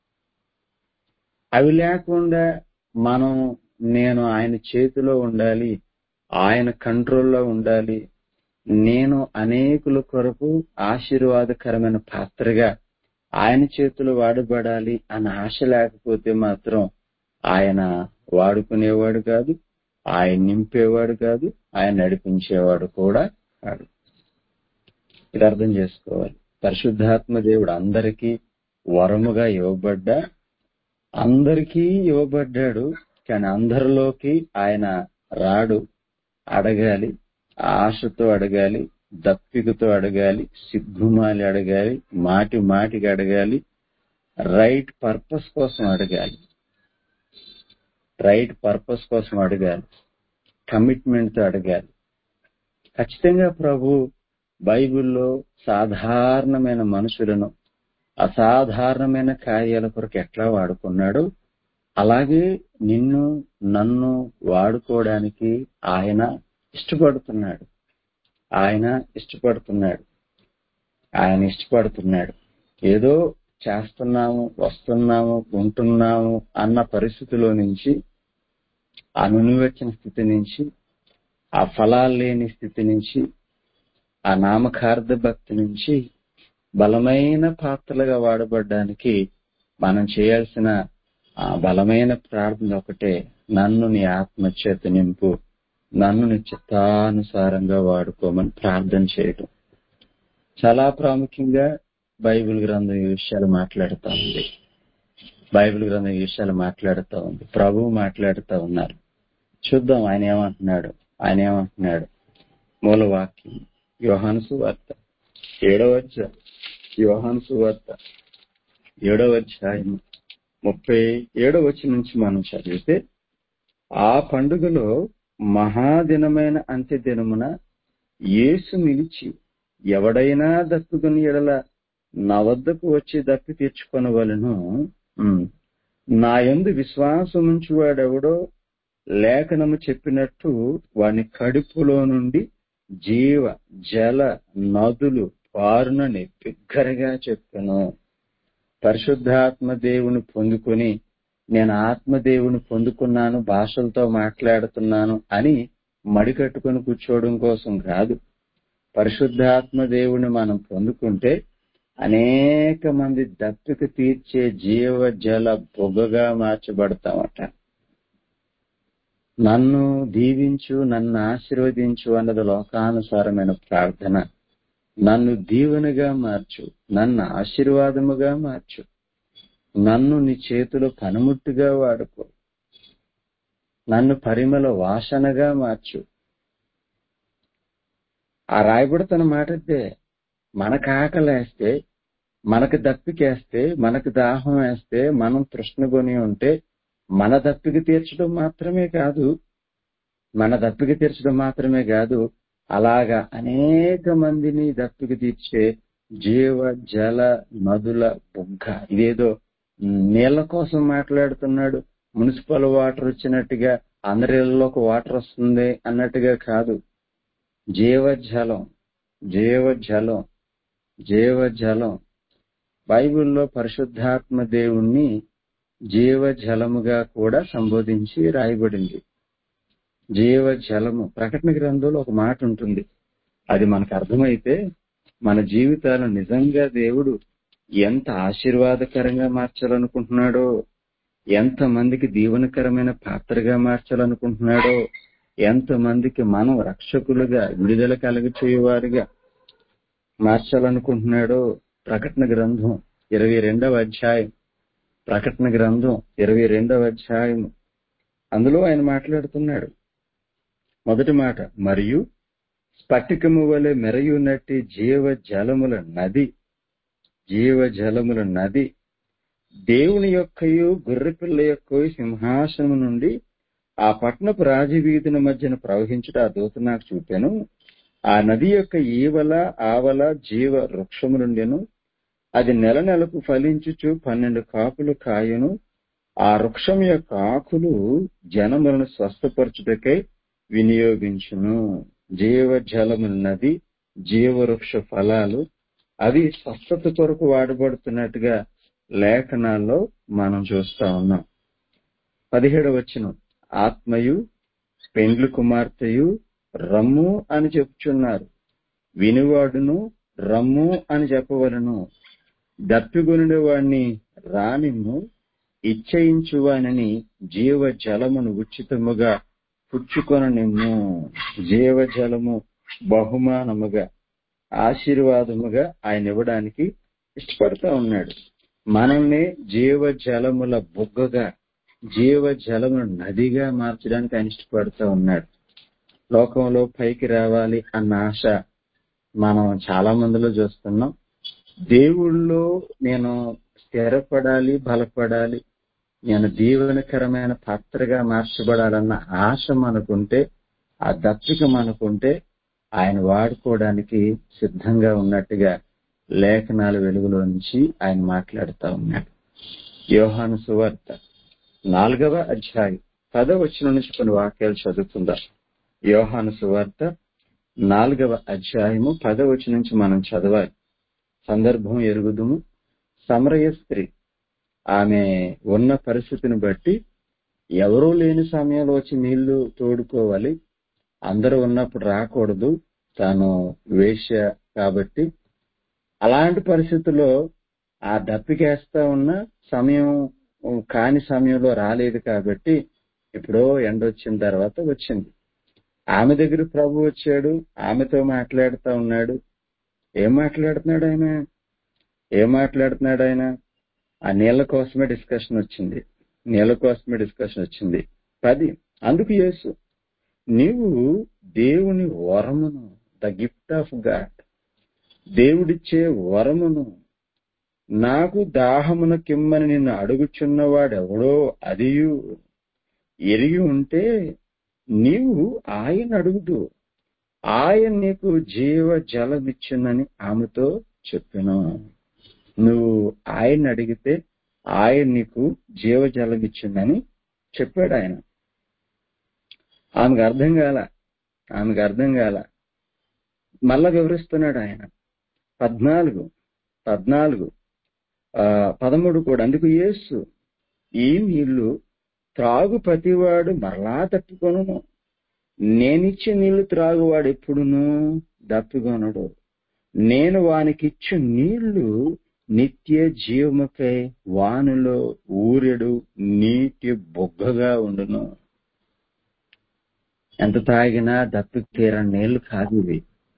అవి లేకుండా మనం నేను ఆయన చేతిలో ఉండాలి, ఆయన కంట్రోల్లో ఉండాలి, నేను అనేకుల కొరకు ఆశీర్వాదకరమైన పాత్రగా ఆయన చేతులు వాడబడాలి అన్న ఆశ లేకపోతే మాత్రం ఆయన వాడుకునేవాడు కాదు, ఆయన నింపేవాడు కాదు, ఆయన నడిపించేవాడు కూడా కాదు. ఇది అర్థం చేసుకోవాలి. పరిశుద్ధాత్మ దేవుడు అందరికీ వరముగా ఇవ్వబడ్డా, అందరికీ ఇవ్వబడ్డాడు. కానీ అందరిలోకి ఆయన రాడు. అడగాలి, ఆశతో అడగాలి, దప్పికతో అడగాలి, సిగ్గుమాలి అడగాలి, మాటి మాటికి అడగాలి, రైట్ పర్పస్ కోసం అడగాలి, రైట్ పర్పస్ కోసం అడగాలి, కమిట్మెంట్ తో అడగాలి. ఖచ్చితంగా ప్రభు బైబిల్లో సాధారణమైన మనుషులను అసాధారణమైన కార్యాల కొరకు ఎట్లా వాడుకున్నాడు, అలాగే నిన్ను నన్ను వాడుకోవడానికి ఆయన ఇష్టపడుతున్నాడు. ఆయన ఇష్టపడుతున్నాడు ఆయన ఇష్టపడుతున్నాడు ఏదో చేస్తున్నాము, వస్తున్నాము, ఉంటున్నాము అన్న పరిస్థితిలో నుంచి, ఆ నునివెచ్చిన స్థితి నుంచి, ఆ ఫలాలు లేని స్థితి నుంచి, ఆ నామకార్థ భక్తి నుంచి బలమైన పాత్రలుగా వాడబడ్డానికి మనం చేయాల్సిన ఆ బలమైన ప్రార్థన ఒకటే, నన్ను నీ ఆత్మచేత నింపు, నన్ను నీ చిత్తానుసారంగా వాడుకోమని ప్రార్థన చేయటం. చాలా ప్రాముఖ్యంగా బైబిల్ గ్రంథం ఈ విషయాలు మాట్లాడుతూ ఉంది. బైబిల్ గ్రంథం ఈ విషయాలు మాట్లాడుతూ ఉంది. ప్రభువు మాట్లాడుతూ ఉన్నారు. చూద్దాం ఆయన ఏమంటున్నాడు. ఆయన ఏమంటున్నాడు మూలవాక్యం యోహాను సువార్త ఏడవ అధ్యాయం యోహాను సువార్త ఏడవ అధ్యాయం ముప్పై ఏడవ వచనం నుంచి మనం చదివితే, ఆ పండుగలో మహాదినమైన అంత్య దినమున యేసు నిలిచి, ఎవడైనా దప్పుకుని ఎడల నా వద్దకు వచ్చి దప్పి తీర్చుకొనవలెను, నా యందు విశ్వాసం ఉంచి వాడెవడో లేఖనము చెప్పినట్టు వాని కడుపులో నుండి జీవ జల నదులు పారునని బిగ్గరగా చెప్పాను. పరిశుద్ధాత్మ దేవుని పొందుకొని నేను ఆత్మదేవుని పొందుకున్నాను, భాషలతో మాట్లాడుతున్నాను అని మడికట్టుకొని కూర్చోవడం కోసం కాదు. పరిశుద్ధాత్మ దేవుని మనం పొందుకుంటే అనేక మంది దప్పిక తీర్చే జీవ జల బొగ్గగా మార్చబడతామట. నన్ను దీవించు, నన్ను ఆశీర్వదించు అన్నది లోకానుసారమైన ప్రార్థన. నన్ను దీవెనగా మార్చు, నన్ను ఆశీర్వాదముగా మార్చు, నన్ను నీ చేతిలో పనిముట్టుగా వాడుకో, నన్ను పరిమళ వాసనగా మార్చు. ఆ రాయబడుతున్న మాటదే. మనకు ఆకలేస్తే, మనకు దప్పికేస్తే, మనకు దాహం వేస్తే, మనం తృష్ణగొని ఉంటే మన దప్పిక తీర్చడం మాత్రమే కాదు మన దప్పిక తీర్చడం మాత్రమే కాదు అలాగా అనేక మందిని దప్పిక తీర్చే జీవ జల నదుల బుగ్గ. ఇదేదో నీళ్ల కోసం మాట్లాడుతున్నాడు, మున్సిపల్ వాటర్ వచ్చినట్టుగా అందరిలోకి వాటర్ వస్తుంది అన్నట్టుగా కాదు. జీవజలం, జీవజలం, జీవజలం. బైబిల్లో పరిశుద్ధాత్మ దేవుణ్ణి జీవజలముగా కూడా సంబోధించి రాయబడింది. జీవజలము. ప్రకటన గ్రంథంలో ఒక మాట ఉంటుంది. అది మనకు అర్థమైతే మన జీవితాలను నిజంగా దేవుడు ఎంత ఆశీర్వాదకరంగా మార్చాలనుకుంటున్నాడో, ఎంత మందికి దీవెనకరమైన పాత్రగా మార్చాలనుకుంటున్నాడో, ఎంత మందికి మనం రక్షకులుగా విడుదల కలుగచేయువారుగా మార్చాలనుకుంటున్నాడో. ప్రకటన గ్రంథం ఇరవై రెండవ అధ్యాయం ప్రకటన గ్రంథం ఇరవై రెండవ అధ్యాయం అందులో ఆయన మాట్లాడుతున్నాడు. మొదటి మాట, మరియు స్ఫటికము వలె మెరయునట్టి జీవ జలముల నది, జీవ జలముల నది దేవుని యొక్కయు గొర్రెపిల్ల యొక్కయు సింహాసనము నుండి ఆ పట్టణపు రాజవీధుల మధ్యన ప్రవహించుట ఆ దూత నాకు చూపాను. ఆ నది యొక్క ఈవల ఆవల జీవ వృక్షము నుండెను. అది నెల నెలకు ఫలించుచు పన్నెండు కాపులు కాయను. ఆ వృక్షం యొక్క ఆకులు జనములను స్వస్థపరచుటకై వినియోగించును. జీవ జలముల నది, జీవవృక్ష ఫలాలు అవి స్వస్థత కొరకు వాడబడుతున్నట్టుగా లేఖనాల్లో మనం చూస్తా ఉన్నాం. పదిహేడవ వచనం, ఆత్మయు పెండ్లి కుమార్తెయు రమ్ము అని చెప్పుచున్నారు. వినివాడును రమ్ము అని చెప్పవలను. దప్పిగొనిన వాణ్ణి రానిమ్ము, ఇచ్చయించువానని జీవ జలమును ఉచితముగా పుచ్చుకొననిమ్ము. జీవ జలము బహుమానముగా, ఆశీర్వాదముగా ఆయన ఇవ్వడానికి ఇష్టపడతా ఉన్నాడు. మనల్ని జీవ జలముల బుగ్గగా, జీవ జలముల నదిగా మార్చడానికి ఆయన ఇష్టపడతా ఉన్నాడు. లోకంలో పైకి రావాలి అన్న ఆశ మనం చాలా మందిలో చూస్తున్నాం. దేవుళ్ళో నేను స్థిరపడాలి, బలపడాలి, నేను దీవెనకరమైన పాత్రగా మార్చబడాలన్న ఆశ మనకుంటే, ఆ దప్పిక మనకుంటే ఆయన వాడుకోవడానికి సిద్ధంగా ఉన్నట్టుగా లేఖనాల వెలుగులో నుంచి ఆయన మాట్లాడుతూ ఉన్నాడు. యోహాను సువార్త నాలుగవ అధ్యాయం పదవ వచనం నుంచి కొన్ని వాక్యాలు చదువుకుందాం. యోహాను సువార్త నాలుగవ అధ్యాయము పదవ వచనం నుంచి మనం చదవాలి. సందర్భం ఎరుగుదుము. సమరయ స్త్రీ, ఆమె ఉన్న పరిస్థితిని బట్టి ఎవరూ లేని సమయంలో వచ్చి నీళ్లు తోడుకోవాలి, అందరూ ఉన్నప్పుడు రాకూడదు, తాను వేశ్య కాబట్టి. అలాంటి పరిస్థితుల్లో ఆ దప్పికేస్తా ఉన్న సమయం కాని సమయంలో రాలేదు కాబట్టి ఎప్పుడో ఎండ వచ్చిన తర్వాత వచ్చింది. ఆమె దగ్గర ప్రభు వచ్చాడు, ఆమెతో మాట్లాడుతూ ఉన్నాడు. ఏం మాట్లాడుతున్నాడు ఆయన ఏం మాట్లాడుతున్నాడు ఆయన ఆ నీళ్ల కోసమే డిస్కషన్ వచ్చింది. నీళ్ల కోసమే డిస్కషన్ వచ్చింది. పది, అందుకు యేసు, నీవు దేవుని వరమును, ద గిఫ్ట్ ఆఫ్ గాడ్, దేవుడిచ్చే వరమును, నాకు దాహమున కిమ్మని నిన్ను అడుగుచున్నవాడెవడో అదియు ఎరిగి ఉంటే నీవు ఆయన అడుగుదు, ఆయన నీకు జీవ జలమిచ్చునని ఆమెతో చెప్పాను. నువ్వు ఆయన అడిగితే ఆయన నీకు జీవ జలమిచ్చిందని చెప్పాడు ఆయన. ఆమెకు అర్థం కాల ఆమెకు అర్థం కాల మళ్ళా వివరిస్తున్నాడు ఆయన. పద్నాలుగు పద్నాలుగు ఆ పదమూడు కూడా. అందుకు యేసు, ఈ నీళ్లు త్రాగు ప్రతివాడు మరలా తప్పికొనును, నేనిచ్చే నీళ్లు త్రాగువాడు ఎప్పుడును దప్పికొనడు. నేను వానికిచ్చు నీళ్లు నిత్య జీవముకై వానిలో ఊరెడు నీటి బొగ్గగా ఉండును. ఎంత తాగినా దప్పికి తీరని నీళ్లు కాదు ఇవి.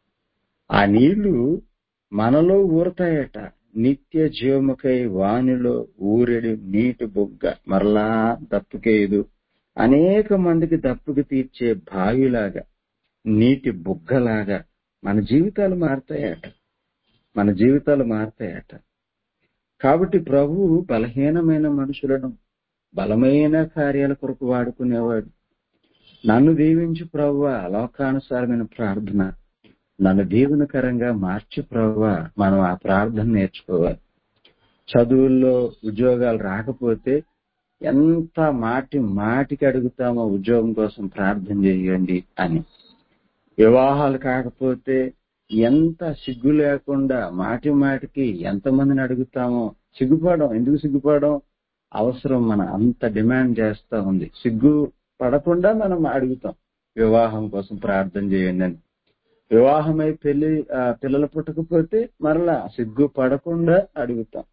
ఆ నీళ్లు మనలో ఊరతాయట. నిత్య జీవముకై వానిలో ఊరెడు నీటి బొగ్గ, మరలా దప్పికేయదు. అనేక మందికి దప్పుకి తీర్చే బావిలాగా, నీటి బుగ్గలాగా మన జీవితాలు మారతాయట. మన జీవితాలు మారతాయట. కాబట్టి ప్రభువు బలహీనమైన మనుషులను బలమైన కార్యాల కొరకు వాడుకునేవాడు. నన్ను దీవించు ప్రభువా, లోకానుసారమైన ప్రార్థన నన్ను దీవెనకరంగా మార్చు ప్రభువా. మనం ఆ ప్రార్థన నేర్చుకోవాలి. చదువుల్లో ఉద్యోగాలు రాకపోతే ఎంత మాటి మాటికి అడుగుతామో ఉద్యోగం కోసం ప్రార్థన చేయండి అని. వివాహాలు కాకపోతే ఎంత సిగ్గు లేకుండా మాటి మాటికి ఎంతమందిని అడుగుతామో. సిగ్గుపడం, ఎందుకు సిగ్గుపడం? అవసరం, మన అంత డిమాండ్ చేస్తా ఉంది. సిగ్గు పడకుండా మనం అడుగుతాం వివాహం కోసం ప్రార్థన చేయండి అని. వివాహమై పెళ్లి పిల్లలు పుట్టకపోతే మరలా సిగ్గు పడకుండా అడుగుతాం.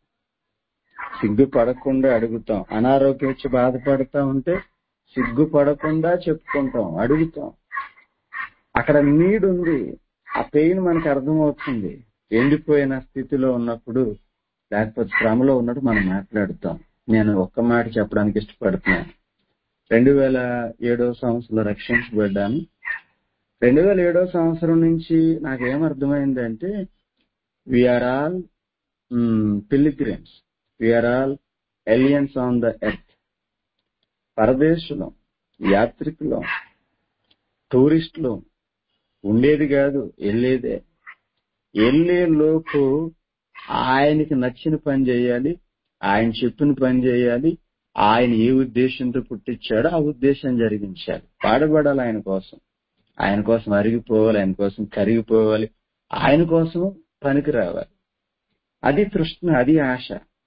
సిగ్గు పడకుండా అడుగుతాం. అనారోగ్యం వచ్చి బాధపడతా ఉంటే సిగ్గు పడకుండా చెప్పుకుంటాం, అడుగుతాం. అక్కడ నీడ్ ఉంది, ఆ పెయిన్ మనకు అర్థమవుతుంది. ఎండిపోయిన స్థితిలో ఉన్నప్పుడు, లేకపోతే శ్రమలో ఉన్నప్పుడు మనం మాట్లాడుతాం. నేను ఒక్క మాట చెప్పడానికి ఇష్టపడుతున్నాను. రెండు వేల ఏడో సంవత్సరంలో రక్షించబడ్డాను. రెండు వేల ఏడో సంవత్సరం నుంచి నాకేమర్థమైందంటే, we are all pilgrims, we are all aliens on the Earth. పరదేశులం, యాత్రికులం, టూరిస్టులు. ఉండేది కాదు, వెళ్ళేదే. వెళ్ళే లోపు ఆయనకి నచ్చిన పని చేయాలి, ఆయన చెప్పిన పని చేయాలి. ఆయన ఏ ఉద్దేశంతో పుట్టించాడో ఆ ఉద్దేశం జరిగించాలి. పాడబడాలి ఆయన కోసం, ఆయన కోసం అరిగిపోవాలి, ఆయన కోసం కరిగిపోవాలి, ఆయన కోసం పనికి రావాలి. అది తృష్ణ, అది ఆశ.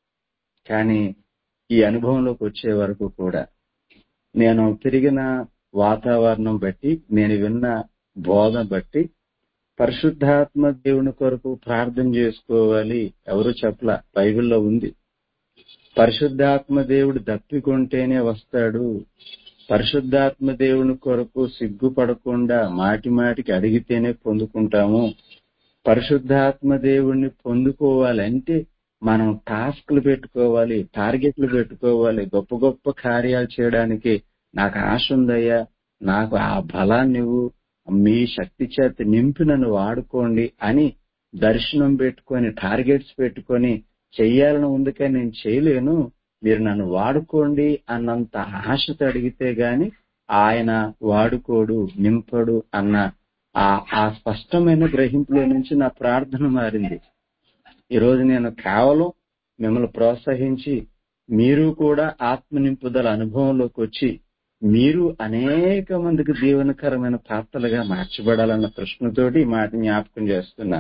కానీ ఈ అనుభవంలోకి వచ్చే వరకు కూడా నేను తిరిగిన వాతావరణం బట్టి, నేను విన్న బోధ బట్టి, పరిశుద్ధాత్మ దేవుని కొరకు ప్రార్థన చేసుకోవాలి ఎవరు చెప్పలా, బైబిల్లో ఉంది. పరిశుద్ధాత్మ దేవుడు దప్పికొంటేనే వస్తాడు. పరిశుద్ధాత్మ దేవుని కొరకు సిగ్గుపడకుండా మాటి మాటికి అడిగితేనే పొందుకుంటాము. పరిశుద్ధాత్మ దేవుణ్ణి పొందుకోవాలంటే మనం టాస్క్లు పెట్టుకోవాలి, టార్గెట్లు పెట్టుకోవాలి. గొప్ప గొప్ప కార్యాలు చేయడానికి నాకు ఆశ ఉందయ్యా, నాకు ఆ బలాన్ని నువ్వు మీ శక్తి చేత నింపి నన్ను వాడుకోండి అని దర్శనం పెట్టుకొని, టార్గెట్స్ పెట్టుకొని చెయ్యాలని ఉంది కానీ నేను చేయలేను, మీరు నన్ను వాడుకోండి అన్నంత ఆశతో అడిగితే గాని ఆయన వాడుకోడు, నింపడు అన్న ఆ ఆ స్పష్టమైన గ్రహింపులో నుంచి నా ప్రార్థన మారింది. ఈరోజు నేను కేవలం మిమ్మల్ని ప్రోత్సహించి మీరు కూడా ఆత్మ నింపుదల అనుభవంలోకి వచ్చి మీరు అనేక మందికి దీవెనకరమైన పాత్రలుగా మార్చబడాలన్న ప్రశ్నతోటి ఈ మాట జ్ఞాపకం చేస్తున్నా.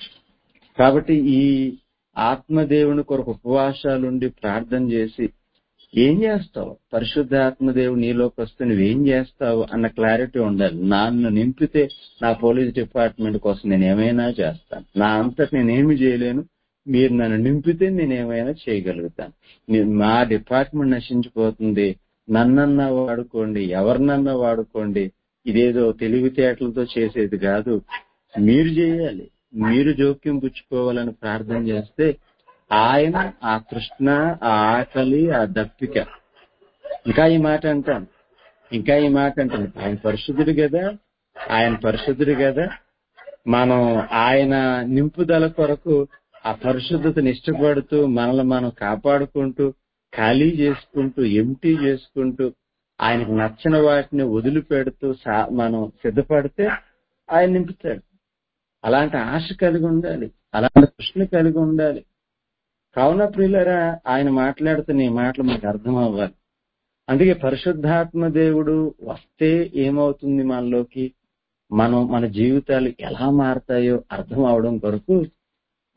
కాబట్టి ఈ ఆత్మదేవుని కొరకు ఉపవాసాలుండి ప్రార్థన చేసి ఏం చేస్తావు, పరిశుద్ధాత్మ దేవుడు నీలోకి వస్తే నువ్వేం చేస్తావు అన్న క్లారిటీ ఉండాలి. నన్ను నింపితే నా పోలీస్ డిపార్ట్మెంట్ కోసం నేను ఏమైనా చేస్తాను, నా అంతటి నేనేమి చేయలేను, మీరు నన్ను నింపితే నేనేమైనా చేయగలుగుతాను. మా డిపార్ట్మెంట్ నశించిపోతుంది, నన్నన్నా వాడుకోండి, ఎవరినన్నా వాడుకోండి. ఇదేదో తెలివితేటలతో చేసేది కాదు, మీరు చేయాలి, మీరు జోక్యం పుచ్చుకోవాలని ప్రార్థన చేస్తే ఆయన ఆ తృష్ణ, ఆ ఆకలి, ఆ దప్పిక. ఇంకా ఈ మాట అంటాను, ఇంకా ఈ మాట అంటాను, ఆయన పరిశుద్ధుడు కదా, ఆయన పరిశుద్ధుడు కదా. మనం ఆయన నింపుదల కొరకు ఆ పరిశుద్ధతను ఇష్టపడుతూ మనల్ని మనం కాపాడుకుంటూ ఖాళీ చేసుకుంటూ ఎంటీ చేసుకుంటూ ఆయనకు నచ్చిన వాటిని వదిలిపెడుతూ మనం సిద్ధపడితే ఆయన నింపుతాడు. అలాంటి ఆశ కలిగి ఉండాలి, అలాంటి కృష్ణ కలిగి ఉండాలి. కావున ప్రియులరా, ఆయన మాట్లాడుతున్న ఈ మాటలు మనకు అర్థం అవ్వాలి. అందుకే పరిశుద్ధాత్మ దేవుడు వస్తే ఏమవుతుంది మనలోకి, మనం మన జీవితాలు ఎలా మారతాయో అర్థం అవడం కొరకు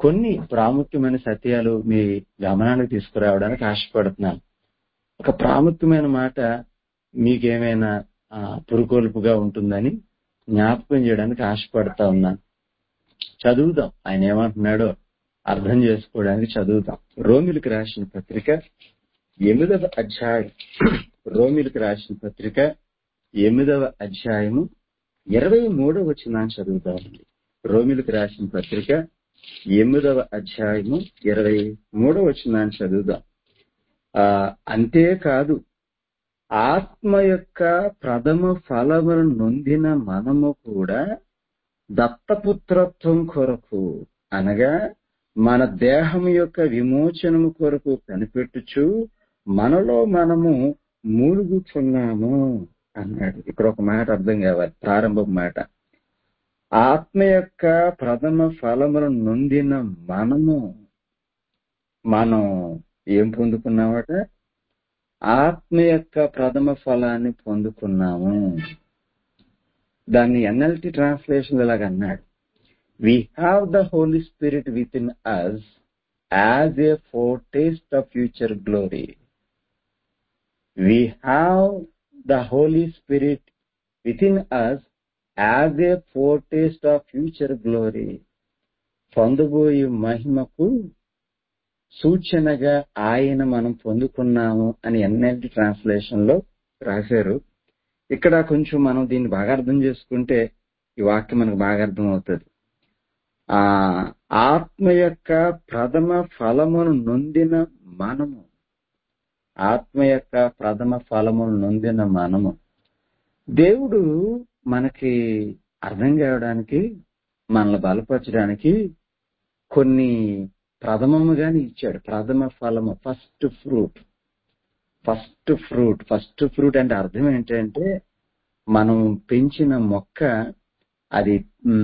కొన్ని ప్రాముఖ్యమైన సత్యాలు మీ గమనానికి తీసుకురావడానికి ఆశపడుతున్నాను. ఒక ప్రాముఖ్యమైన మాట మీకేమైనా ఆ, పురుకొల్పుగా ఉంటుందని జ్ఞాపకం చేయడానికి ఆశపడతా ఉన్నాను. చదువుదాం, ఆయన ఏమంటున్నాడో అర్థం చేసుకోవడానికి చదువుదాం. రోమిలకు రాసిన పత్రిక ఎనిమిదవ అధ్యాయం రోమిలకు రాసిన పత్రిక ఎనిమిదవ అధ్యాయము ఇరవై మూడవ వచనాన్ని చదువుతామండి. రోమిలకు రాసిన పత్రిక ఎనిమిదవ అధ్యాయము ఇరవై మూడవ వచనాన్ని చదువుదాం. ఆ అంతేకాదు, ఆత్మ యొక్క ప్రథమ ఫలములను నొందిన మనము కూడా దత్తపుత్రత్వం కొరకు, అనగా మన దేహం యొక్క విమోచనము కొరకు కనిపెట్టుచు మనలో మనము మూలుగుచున్నాము అన్నాడు. ఇక్కడ ఒక మాట అర్థం కావాలి, ప్రారంభ మాట. ఆత్మ యొక్క ప్రథమ ఫలములను నొందిన మనము, మనం ఏం పొందుకున్నామట? ఆత్మ యొక్క ప్రథమ ఫలాన్ని పొందుకున్నాము. దాన్ని ఎన్ఎల్టి ట్రాన్స్లేషన్ ఇలాగ అన్నాడు, we have the Holy Spirit within us as a foretaste of future glory. We have the Holy Spirit within us as a foretaste of future glory. పొందబోయే మహిమకు సూచనగా ఆయన మనం పొందుకున్నాము అని NLT translation లో రాశారు. ఇక్కడ కొంచెం మనం దీన్ని బాగా అర్థం చేసుకుంటే ఈ వాక్యం మనకు బాగా అర్థం అవుతుంది. ఆ ఆత్మ యొక్క ప్రథమ ఫలమును నొందిన మనము, ఆత్మ యొక్క ప్రథమ ఫలమును నొందిన మనము. దేవుడు మనకి అర్థం కావడానికి, మనల్ని బలపరచడానికి కొన్ని ప్రథమముగానే ఇచ్చాడు. ప్రథమ ఫలము, first fruit. First fruit first fruit అంటే అర్థం ఏంటంటే, మనం పెంచిన మొక్క అది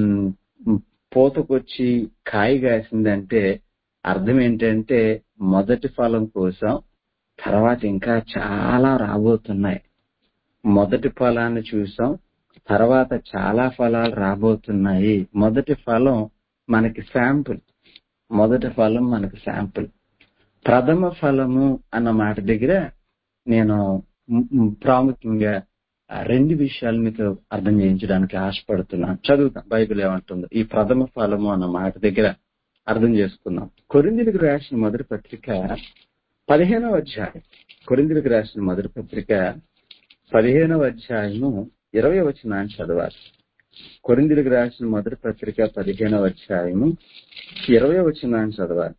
పూతకొచ్చి కాయ కాసిందంటే అర్థం ఏంటంటే మొదటి ఫలం కోసం తర్వాత ఇంకా చాలా రాబోతున్నాయి. మొదటి ఫలాన్ని చూసాం, తర్వాత చాలా ఫలాలు రాబోతున్నాయి. మొదటి ఫలం మనకి శాంపుల్, మొదటి ఫలం మనకి శాంపుల్. ప్రథమ ఫలము అన్న మాట దగ్గర నేను ప్రాముఖ్యంగా రెండు విషయాలు మీకు అర్థం చేయించడానికి ఆశపడుతున్నాను. చదువుతాం, బైబిల్ ఏమంటుందో ఈ ప్రథమ ఫలము అన్న మాట దగ్గర అర్థం చేసుకుందాం. కొరింథీయులకు రాసిన మొదటి పత్రిక పదిహేనవ అధ్యాయం, కొరింథీయులకు రాసిన మొదటి పత్రిక పదిహేనవ అధ్యాయము ఇరవై వచనాన్ని చదవాలి. కొరింథీయులకు రాసిన మొదటి పత్రిక పదిహేనవ అధ్యాయము ఇరవై వచనాన్ని చదవాలి.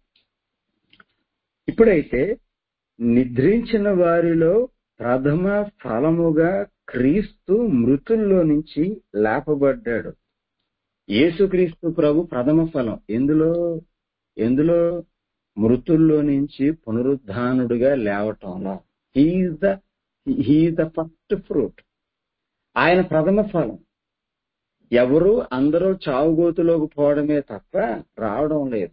ఇప్పుడైతే నిద్రించిన వారిలో ప్రథమ ఫలముగా క్రీస్తు మృతుల్లో నుంచి లేపబడ్డాడు. యేసుక్రీస్తు ప్రభు ప్రథమ ఫలం. ఎందులో ఎందులో మృతుల్లో నుంచి పునరుద్ధానుడుగా లేవటంలో. He is the he is the first fruit. ఆయన ప్రథమ ఫలం. ఎవరు అందరూ చావుగోతులోకి పోవడమే తప్ప రావడం లేదు.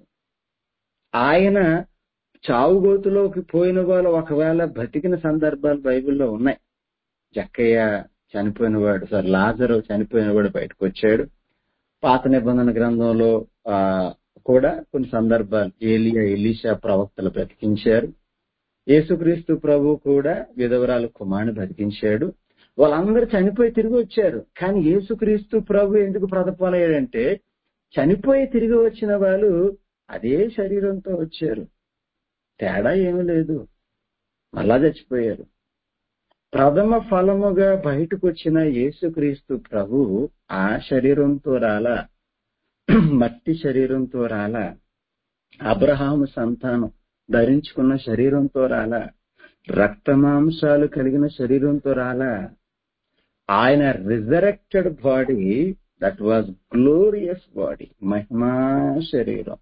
ఆయన చావుగోతులోకి పోయిన వాళ్ళు ఒకవేళ బతికిన సందర్భాలు బైబిల్లో ఉన్నాయి. జక్కయ్య చనిపోయినవాడు, సార్ లాజరు చనిపోయినవాడు బయటకు వచ్చాడు. పాత నిబంధన గ్రంథంలో ఆ కూడా కొన్ని సందర్భాలు ఏలియా ఎలీషా ప్రవక్తలు బ్రతికించారు. యేసుక్రీస్తు ప్రభు కూడా విధవరాలు కుమారుని బ్రతికించాడు. వాళ్ళందరూ చనిపోయి తిరిగి వచ్చారు. కానీ యేసుక్రీస్తు ప్రభు ఎందుకు ప్రతిఫలయ్యాడంటే, చనిపోయి తిరిగి వచ్చిన వాళ్ళు అదే శరీరంతో వచ్చారు, తేడా ఏమీ లేదు, మళ్ళా చచ్చిపోయారు. ప్రథమ ఫలముగా బయటకు వచ్చిన యేసుక్రీస్తు ప్రభు ఆ శరీరంతో రాలా, మట్టి శరీరంతో రాలా, అబ్రహాము సంతానం ధరించుకున్న శరీరంతో రాలా, రక్తమాంసాలు కలిగిన శరీరంతో రాలా. ఆయన resurrected body, that was glorious body, మహిమా శరీరం.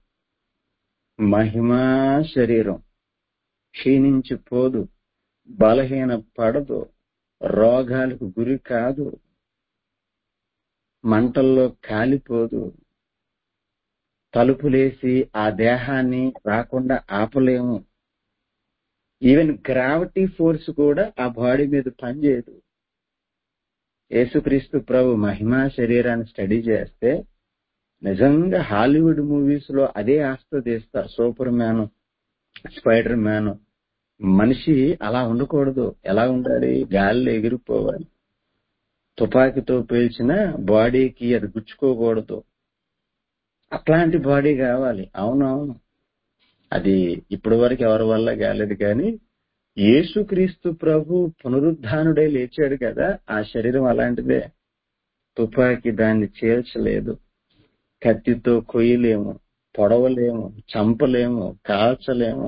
మహిమా శరీరం క్షీణించిపోదు, బలహీన పడదు, రోగాలకు గురి కాదు, మంటల్లో కాలిపోదు. తలుపులేసి ఆ దేహాన్ని రాకుండా ఆపలేము. ఈవెన్ గ్రావిటీ ఫోర్స్ కూడా ఆ బాడీ మీద పనిచేయదు. యేసుక్రీస్తు ప్రభు మహిమా శరీరాన్ని స్టడీ చేస్తే నిజంగా హాలీవుడ్ మూవీస్ లో అదే ఆస్తో తీస్తారు. Superman, Spiderman. మనిషి అలా ఉండకూడదు. ఎలా ఉండాలి? గాలిలో ఎగిరిపోవాలి. తుపాకీతో పేల్చిన బాడీకి అది గుచ్చుకోకూడదు. అట్లాంటి బాడీ కావాలి. అవునవును, అది ఇప్పటి వరకు ఎవరి వల్ల కాలేదు. కానీ యేసుక్రీస్తు ప్రభు పునరుద్ధానుడై లేచాడు కదా, ఆ శరీరం అలాంటిదే. తుపాకీ దాన్ని చీల్చలేదు. కత్తితో కొయ్యలేము, పొడవలేము, చంపలేము, కాల్చలేము.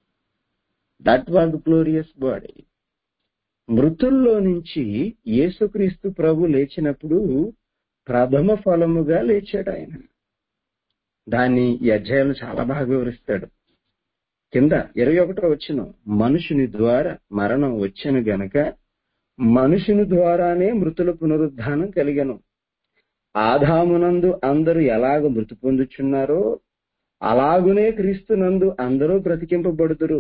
That was glorious body. మృతుల్లో నుంచి యేసుక్రీస్తు ప్రభు లేచినప్పుడు ప్రథమ ఫలముగా లేచాడు ఆయన. దాన్ని ఈ అధ్యాయంలో చాలా బాగా వివరిస్తాడు. కింద ఇరవై ఒకటో వచనం, మనుషుని ద్వారా మరణం వచ్చెను గనక మనుషుని ద్వారానే మృతుల పునరుద్ధానం కలిగెను. ఆదామునందు అందరూ ఎలాగ మృతి పొందుచున్నారో అలాగునే క్రీస్తునందు అందరూ బ్రతికింపబడుదురు.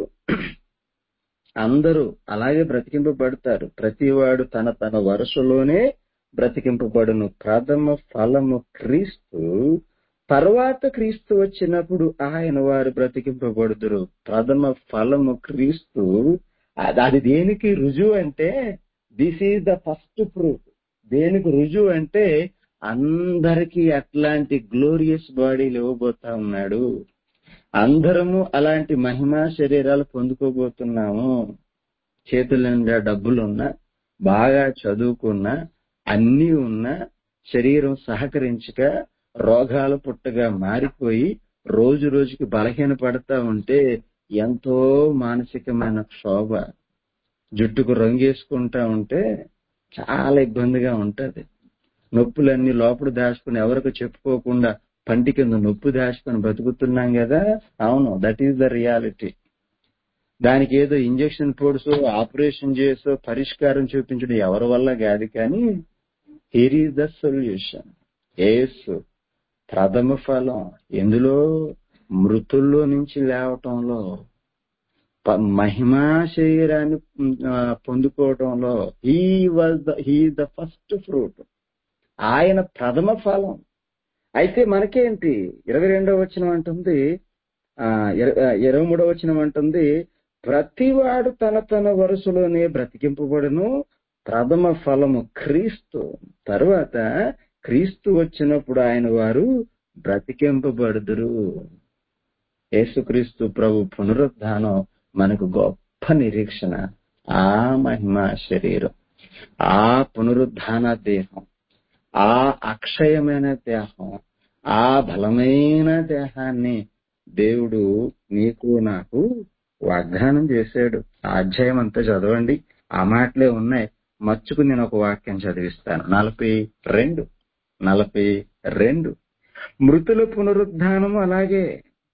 అందరూ అలాగే బ్రతికింపబడతారు. ప్రతివాడు తన తన వరుసలోనే బ్రతికింపబడును. ప్రథమ ఫలము క్రీస్తు, తర్వాత క్రీస్తు వచ్చినప్పుడు ఆయన వారు బ్రతికింపబడుదురు. ప్రథమ ఫలము క్రీస్తు. అది దేనికి రుజువు అంటే, this is the first proof. దేనికి రుజువు అంటే, అందరికీ అట్లాంటి గ్లోరియస్ బాడీలు ఇవ్వబోతా ఉన్నాడు. అందరము అలాంటి మహిమా శరీరాలు పొందుకోబోతున్నాము. చేతుల నిండా డబ్బులున్నా, బాగా చదువుకున్నా, అన్నీ ఉన్నా, శరీరం సహకరించక రోగాలు పుట్టగా మారిపోయి రోజు రోజుకి బలహీన పడతా ఉంటే ఎంతో మానసికమైన క్షోభ. జుట్టుకు రంగేసుకుంటా ఉంటే చాలా ఇబ్బందిగా ఉంటది. నొప్పులన్నీ లోపల దాచుకుని ఎవరికి చెప్పుకోకుండా పంటి కింద నొప్పి దాచుకొని బతుకుతున్నాం కదా. అవును, దట్ ఈస్ ద రియాలిటీ. దానికి ఏదో ఇంజక్షన్ పొడుసో ఆపరేషన్ చేసో పరిష్కారం చూపించడం ఎవరి వల్ల కాదు. కానీ హియర్ ఈజ్ ద సొల్యూషన్. యేసు ప్రథమ ఫలం. ఎందులో? మృతుల్లో నుంచి లేవటంలో, మహిమా శరీరాన్ని పొందుకోవటంలో. He was the he the first fruit. ఆయన ప్రథమ ఫలం. అయితే మనకేంటి? ఇరవై రెండవ వచనం అంటుంది, ఆ ఇరవై మూడవ వచనం అంటుంది, ప్రతివాడు తన తన వరుసలోనే బ్రతికింపబడును. ప్రథమ ఫలము క్రీస్తు, తరువాత క్రీస్తు వచ్చినప్పుడు ఆయన వారు బ్రతికింపబడుదురు. యేసుక్రీస్తు ప్రభు పునరుద్ధానం మనకు గొప్ప నిరీక్షణ. ఆ మహిమా శరీరం, ఆ పునరుద్ధాన దేహం, ఆ అక్షయమైన దేహం, ఆ బలమైన దేహాన్ని దేవుడు నీకు నాకు వాగ్దానం చేశాడు. ఆ అధ్యాయం అంతా చదవండి, ఆ మాటలే ఉన్నాయి. మచ్చుకు నేను ఒక వాక్యం చదివిస్తాను. నలభై రెండు నలభై రెండు మృతుల పునరుద్ధానం అలాగే.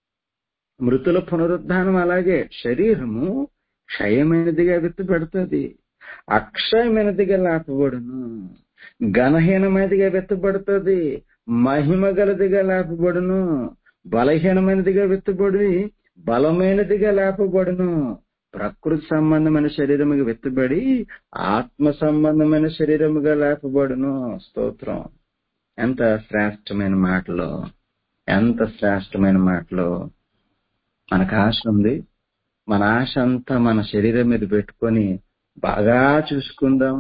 మృతుల పునరుద్ధానం అలాగే. శరీరము క్షయమైనదిగా విత్తబడుతుంది, అక్షయమైనదిగా లేపబడును. ఘనహీనమైనదిగా విత్తబడుతుంది, మహిమ గలదిగా లేపబడును. బలహీనమైనదిగా విత్తబడి బలమైనదిగా లేపబడును. ప్రకృతి సంబంధమైన శరీరముగా విత్తబడి ఆత్మ సంబంధమైన శరీరముగా లేపబడును. స్తోత్రం. ఎంత శ్రేష్టమైన మాటలు, ఎంత శ్రేష్టమైన మాటలు. మనకు ఆశ ఉంది. మన ఆశ అంతా మన శరీరం మీద పెట్టుకొని బాగా చూసుకుందాం.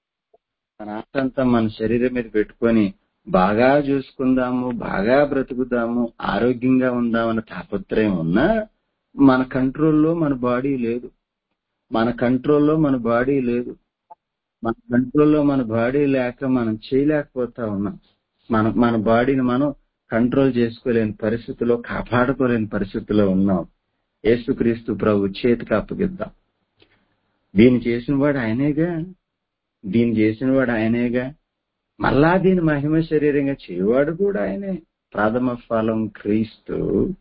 మన ఆశ అంతా మన శరీరం మీద పెట్టుకొని బాగా చూసుకుందాము, బాగా బ్రతుకుదాము, ఆరోగ్యంగా ఉందామన్న తాపత్రయం ఉన్నా మన కంట్రోల్లో మన బాడీ లేదు. మన కంట్రోల్లో మన బాడీ లేదు. మన కంట్రోల్లో మన బాడీ లేక మనం చేయలేకపోతా ఉన్నాం. మన మన బాడీని మనం కంట్రోల్ చేసుకోలేని పరిస్థితిలో, కాపాడుకోలేని పరిస్థితిలో ఉన్నాం. యేసుక్రీస్తు ప్రభు చేతికి అప్పగిద్దాం. దీన్ని చేసిన వాడు ఆయనేగా, దీన్ని చేసిన వాడు ఆయనేగా, మళ్ళా దీని మహిమ శరీరంగా చేయవాడు కూడా ఆయనే. ప్రథమ ఫలం క్రీస్తు.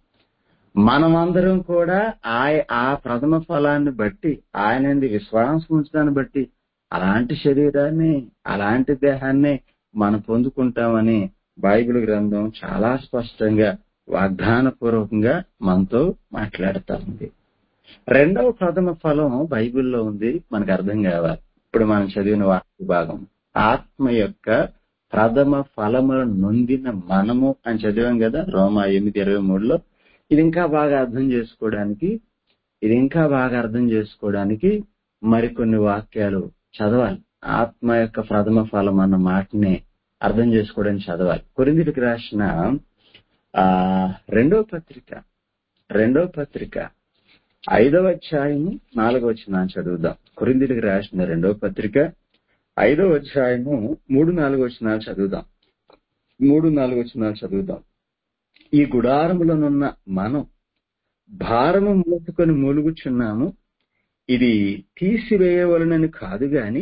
మనమందరం కూడా ఆ ఆ ప్రథమ ఫలాన్ని బట్టి, ఆయన విశ్వాసం ఉంచడాన్ని బట్టి అలాంటి శరీరాన్ని, అలాంటి దేహాన్ని మనం పొందుకుంటామని బైబిల్ గ్రంథం చాలా స్పష్టంగా వాగ్దాన పూర్వకంగా మనతో మాట్లాడుతా ఉంది. రెండవ ప్రథమ ఫలం బైబిల్లో ఉంది, మనకు అర్థం కావాలి. ఇప్పుడు మనం చదివిన వాక్య భాగం ఆత్మ యొక్క ప్రథమ ఫలములను నొందిన మనము అని చదివాం కదా రోమా ఎనిమిది ఇరవై మూడులో. ఇది ఇంకా బాగా అర్థం చేసుకోవడానికి ఇది ఇంకా బాగా అర్థం చేసుకోవడానికి మరికొన్ని వాక్యాలు చదవాలి. ఆత్మ యొక్క ప్రథమ ఫలం అన్న మాటని అర్థం చేసుకోవడానికి చదవాలి. కొరింథీయులకు రాసిన ఆ రెండో పత్రిక రెండో పత్రిక ఐదవ అధ్యాయము నాలుగవ వచనాన్ని చదువుదాం. కొరింథీయులకు రాసిన రెండవ పత్రిక ఐదవ అధ్యాయము మూడు నాలుగు వచనాలు చదువుదాం. మూడు నాలుగు వచనాలు చదువుదాం. ఈ గుడారములనున్న మనం భారము మోసుకొని మూలుగుచున్నాము. ఇది తీసివేయవలనని కాదు గాని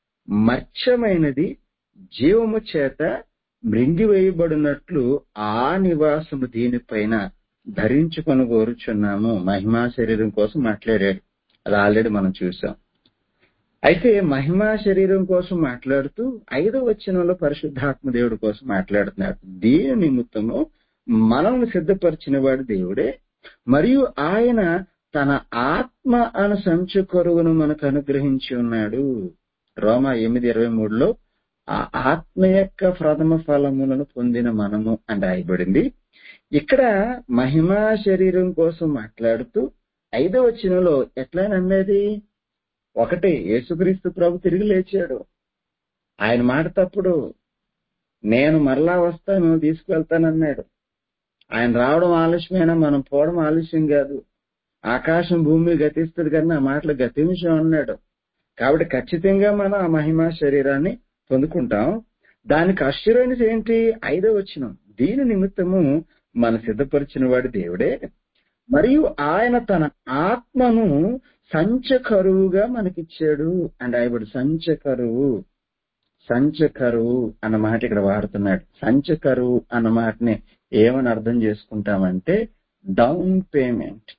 మత్స్యమైనది జీవము చేత మృంగివేయబడినట్లు ఆ నివాసము దీనిపైన ధరించుకొని కోరుచున్నాము. మహిమా శరీరం కోసం మాట్లాడాడు, అది ఆల్రెడీ మనం చూసాం. అయితే మహిమా శరీరం కోసం మాట్లాడుతూ ఐదో వచనంలో పరిశుద్ధాత్మ దేవుడి కోసం మాట్లాడుతున్నాడు. దీని నిమిత్తము మనల్ని సిద్ధపరిచిన వాడు దేవుడే, మరియు ఆయన తన ఆత్మ అను సంచు కొరువును మనకు అనుగ్రహించి ఉన్నాడు. రోమా ఎనిమిది ఇరవై మూడులో ఆ ఆత్మ యొక్క ప్రథమ ఫలములను పొందిన మనము అని రాయబడింది. ఇక్కడ మహిమా శరీరం కోసం మాట్లాడుతూ ఐదో వచనంలో ఎట్లా నమ్మేది? ఒకటి, యేసుక్రీస్తు ప్రభు తిరిగి లేచాడు. ఆయన మాట తప్పుడు. నేను మరలా వస్తాను, తీసుకువెళ్తానన్నాడు. ఆయన రావడం ఆలస్యమైనా మనం పోవడం ఆలస్యం కాదు. ఆకాశం భూమి గతిస్తుంది కానీ ఆ మాటలు గతించం అన్నాడు. కాబట్టి ఖచ్చితంగా మనం ఆ మహిమా శరీరాన్ని పొందుకుంటాం. దానికి అష్యూరెన్స్ ఏంటి? ఐదో వచనం, దీని నిమిత్తము మన సిద్ధపరిచిన వాడు దేవుడే, మరియు ఆయన తన ఆత్మను సంచకరువుగా మనకిచ్చాడు అండ్ ఆయన సంచకరువు సంచకరువు అన్న మాట ఇక్కడ వాడుతున్నాడు. సంచకరువు అన్న మాటని ఏమని అర్థం చేసుకుంటామంటే down payment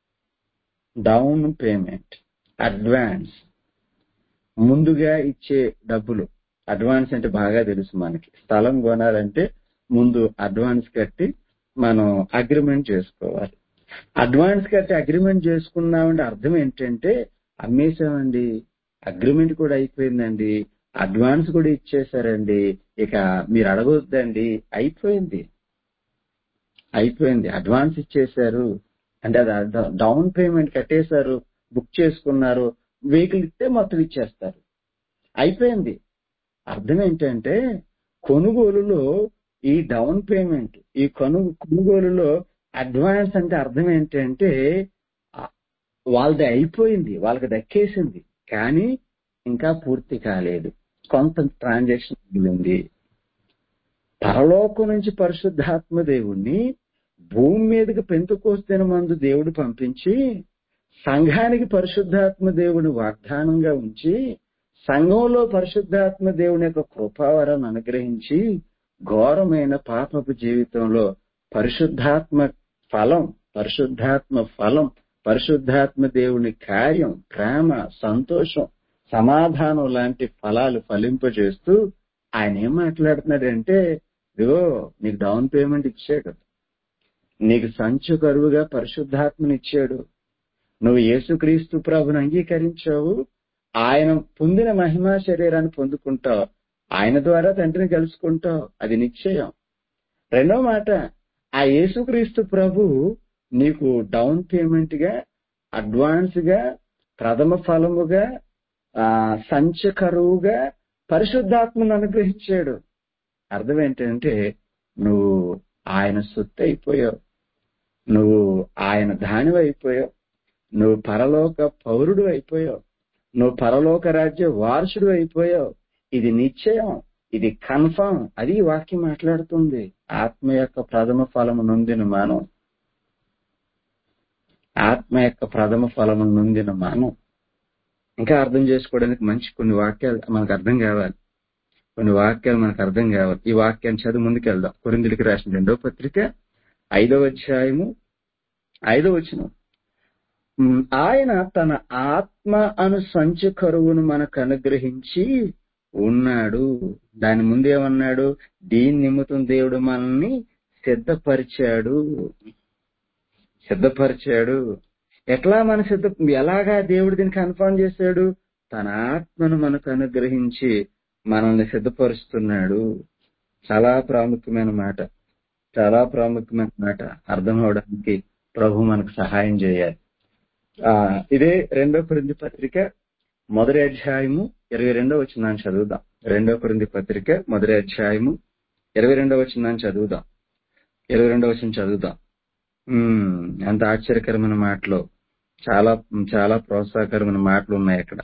down payment advance, ముందుగా ఇచ్చే డబ్బులు. అడ్వాన్స్ అంటే బాగా తెలుసు మనకి. స్థలం కొనాలంటే ముందు అడ్వాన్స్ కట్టి మనం అగ్రిమెంట్ చేసుకోవాలి. అడ్వాన్స్ కట్టి అగ్రిమెంట్ చేసుకున్నామంటే అర్థం ఏంటంటే అమ్మేశామండి, అగ్రిమెంట్ కూడా అయిపోయిందండి, అడ్వాన్స్ కూడా ఇచ్చేసారండి, ఇక మీరు అడగొద్దండి, అయిపోయింది అయిపోయింది అడ్వాన్స్ ఇచ్చేశారు అంటే అది డౌన్ పేమెంట్ కట్టేశారు, బుక్ చేసుకున్నారు, వెహికల్ ఇస్తే మొత్తం ఇచ్చేస్తారు, అయిపోయింది. అర్థం ఏంటంటే కొనుగోలులో ఈ డౌన్ పేమెంట్, ఈ కొను కొనుగోలులో అడ్వాన్స్ అంటే అర్థం ఏంటంటే వాళ్ళది అయిపోయింది, వాళ్ళకి దక్కేసింది, కానీ ఇంకా పూర్తి కాలేదు, కొంత ట్రాన్సాక్షన్ మిగిలింది. పరలోకం నుంచి పరిశుద్ధాత్మ దేవుణ్ణి భూమి మీదకి పెంతుకోస్తున్న మందు దేవుడు పంపించి సంఘానికి పరిశుద్ధాత్మ దేవుని వాగ్దానంగా ఉంచి సంఘంలో పరిశుద్ధాత్మ దేవుని యొక్క కృపావరాన్ని అనుగ్రహించి ఘోరమైన పాపపు జీవితంలో పరిశుద్ధాత్మ ఫలం పరిశుద్ధాత్మ ఫలం పరిశుద్ధాత్మ దేవుని కార్యం, ప్రేమ, సంతోషం, సమాధానం లాంటి ఫలాలు ఫలింపజేస్తూ ఆయన ఏం మాట్లాడుతున్నాడంటే, ఇదిగో నీకు డౌన్ పేమెంట్ ఇచ్చాడు, నీకు సంచు కరువుగా పరిశుద్ధాత్మని ఇచ్చాడు, నువ్వు యేసుక్రీస్తు ప్రభుని అంగీకరించావు, ఆయన పొందిన మహిమా శరీరాన్ని పొందుకుంటావు, ఆయన ద్వారా తండ్రిని కలుసుకుంటావు, అది నిశ్చయం. రెండో మాట, ఆ యేసుక్రీస్తు ప్రభు నీకు డౌన్ పేమెంట్ గా, అడ్వాన్స్ గా, ప్రథమ ఫలముగా, ఆ సంచ కరువుగా పరిశుద్ధాత్మను అనుగ్రహించాడు. అర్థం ఏంటంటే నువ్వు ఆయన సొత్తు అయిపోయావు, నువ్వు ఆయన దానివి అయిపోయావు, నువ్వు పరలోక పౌరుడు అయిపోయావు, నువ్వు పరలోక రాజ్య వారసుడు అయిపోయావు. ఇది నిశ్చయం, ఇది కన్ఫర్మ్. అది వాక్యం మాట్లాడుతుంది. ఆత్మ యొక్క ప్రథమ ఫలము నొందిన మానవం ఆత్మ యొక్క ప్రథమ ఫలము నొందిన మానవం ఇంకా అర్థం చేసుకోవడానికి మంచి కొన్ని వాక్యాలు మనకు అర్థం కావాలి. కొన్ని వాక్యాలు మనకు అర్థం కావాలి. ఈ వాక్యాన్ని చదువు ముందుకెళ్దాం. కొరింథీయులకు రాసిన రెండో పత్రిక ఐదవ అధ్యాయము ఐదవ వచనం, ఆయన తన ఆత్మ అను సంచు కరువును మనకు అనుగ్రహించి ఉన్నాడు. దాని ముందేమన్నాడు? దీని నిమిత్తం దేవుడు మనల్ని సిద్ధపరిచాడు సిద్ధపరిచాడు ఎట్లా మన సిద్ధ ఎలాగా దేవుడు దీన్ని కన్ఫర్మ్ చేశాడు? తన ఆత్మను మనకు అనుగ్రహించి మనల్ని సిద్ధపరుస్తున్నాడు. చాలా ప్రాముఖ్యమైన మాట, చాలా ప్రాముఖ్యమైన మాట. అర్థం అవడానికి ప్రభు మనకు సహాయం చేయాలి. ఆ ఇదే రెండో కొరింథీ పత్రిక మొదటి అధ్యాయము ఇరవై రెండో వచనాన్ని చదువుదాం. రెండో కొరింథీ పత్రిక మొదటి అధ్యాయము ఇరవై రెండో వచనాన్ని చదువుదాం. ఇరవై రెండో వచనం చదువుదాం. ఉమ్ ఎంత ఆశ్చర్యకరమైన మాటలు, చాలా చాలా ప్రోత్సాహకరమైన మాటలు ఉన్నాయి అక్కడ.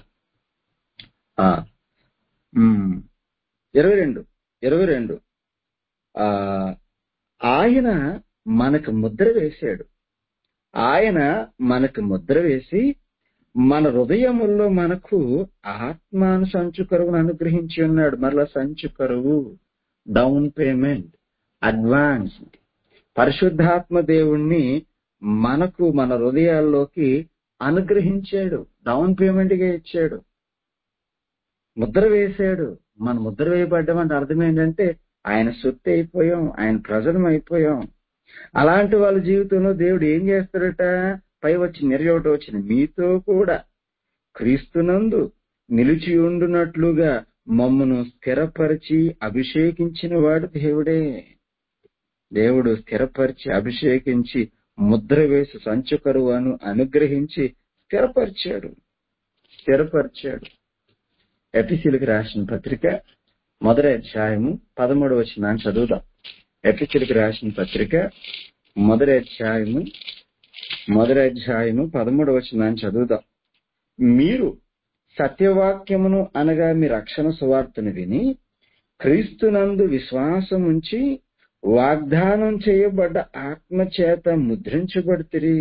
ఆ ఉమ్ ఇరవై రెండు ఇరవై రెండు ఆ ఆయన మనకు ముద్ర వేశాడు. ఆయన మనకు ముద్ర వేసి మన హృదయముల్లో మనకు ఆత్మాను సంచు కరువును అనుగ్రహించి ఉన్నాడు. మరలా సంచు కరువు, డౌన్ పేమెంట్, అడ్వాన్స్. పరిశుద్ధాత్మ దేవుణ్ణి మనకు మన హృదయాల్లోకి అనుగ్రహించాడు, డౌన్ పేమెంట్ గా ఇచ్చాడు, ముద్ర వేశాడు. మన ముద్ర వేయబడ్డామంటే అర్థం ఏంటంటే ఆయన సొత్తు అయిపోయాం, ఆయన ప్రజలం అయిపోయాం. అలాంటి వాళ్ళ జీవితంలో దేవుడు ఏం చేస్తాడట? పై వచ్చి ఇరవై వచ్చిన మీతో కూడా క్రీస్తునందు నిలిచి ఉండునట్లుగా మమ్మను స్థిరపరిచి అభిషేకించిన వాడు దేవుడే. దేవుడు స్థిరపరిచి అభిషేకించి ముద్ర వేసి సంచు కరువును అనుగ్రహించి స్థిరపరిచాడు స్థిరపరిచాడు ఎఫెసీయులకు రాసిన పత్రిక మొదటి అధ్యాయము పదమూడవ వచనాన్ని చదువుదాం. ఎఫెసీయులకు రాసిన పత్రిక మొదటి అధ్యాయము మొదటి అధ్యాయము పదమూడవ వచనాన్ని చదువుదాం. మీరు సత్యవాక్యమును అనగా మీ రక్షణ సువార్తను విని క్రీస్తునందు విశ్వాసం ఉంచి వాగ్దానం చేయబడ్డ ఆత్మచేత ముద్రించబడితిరి.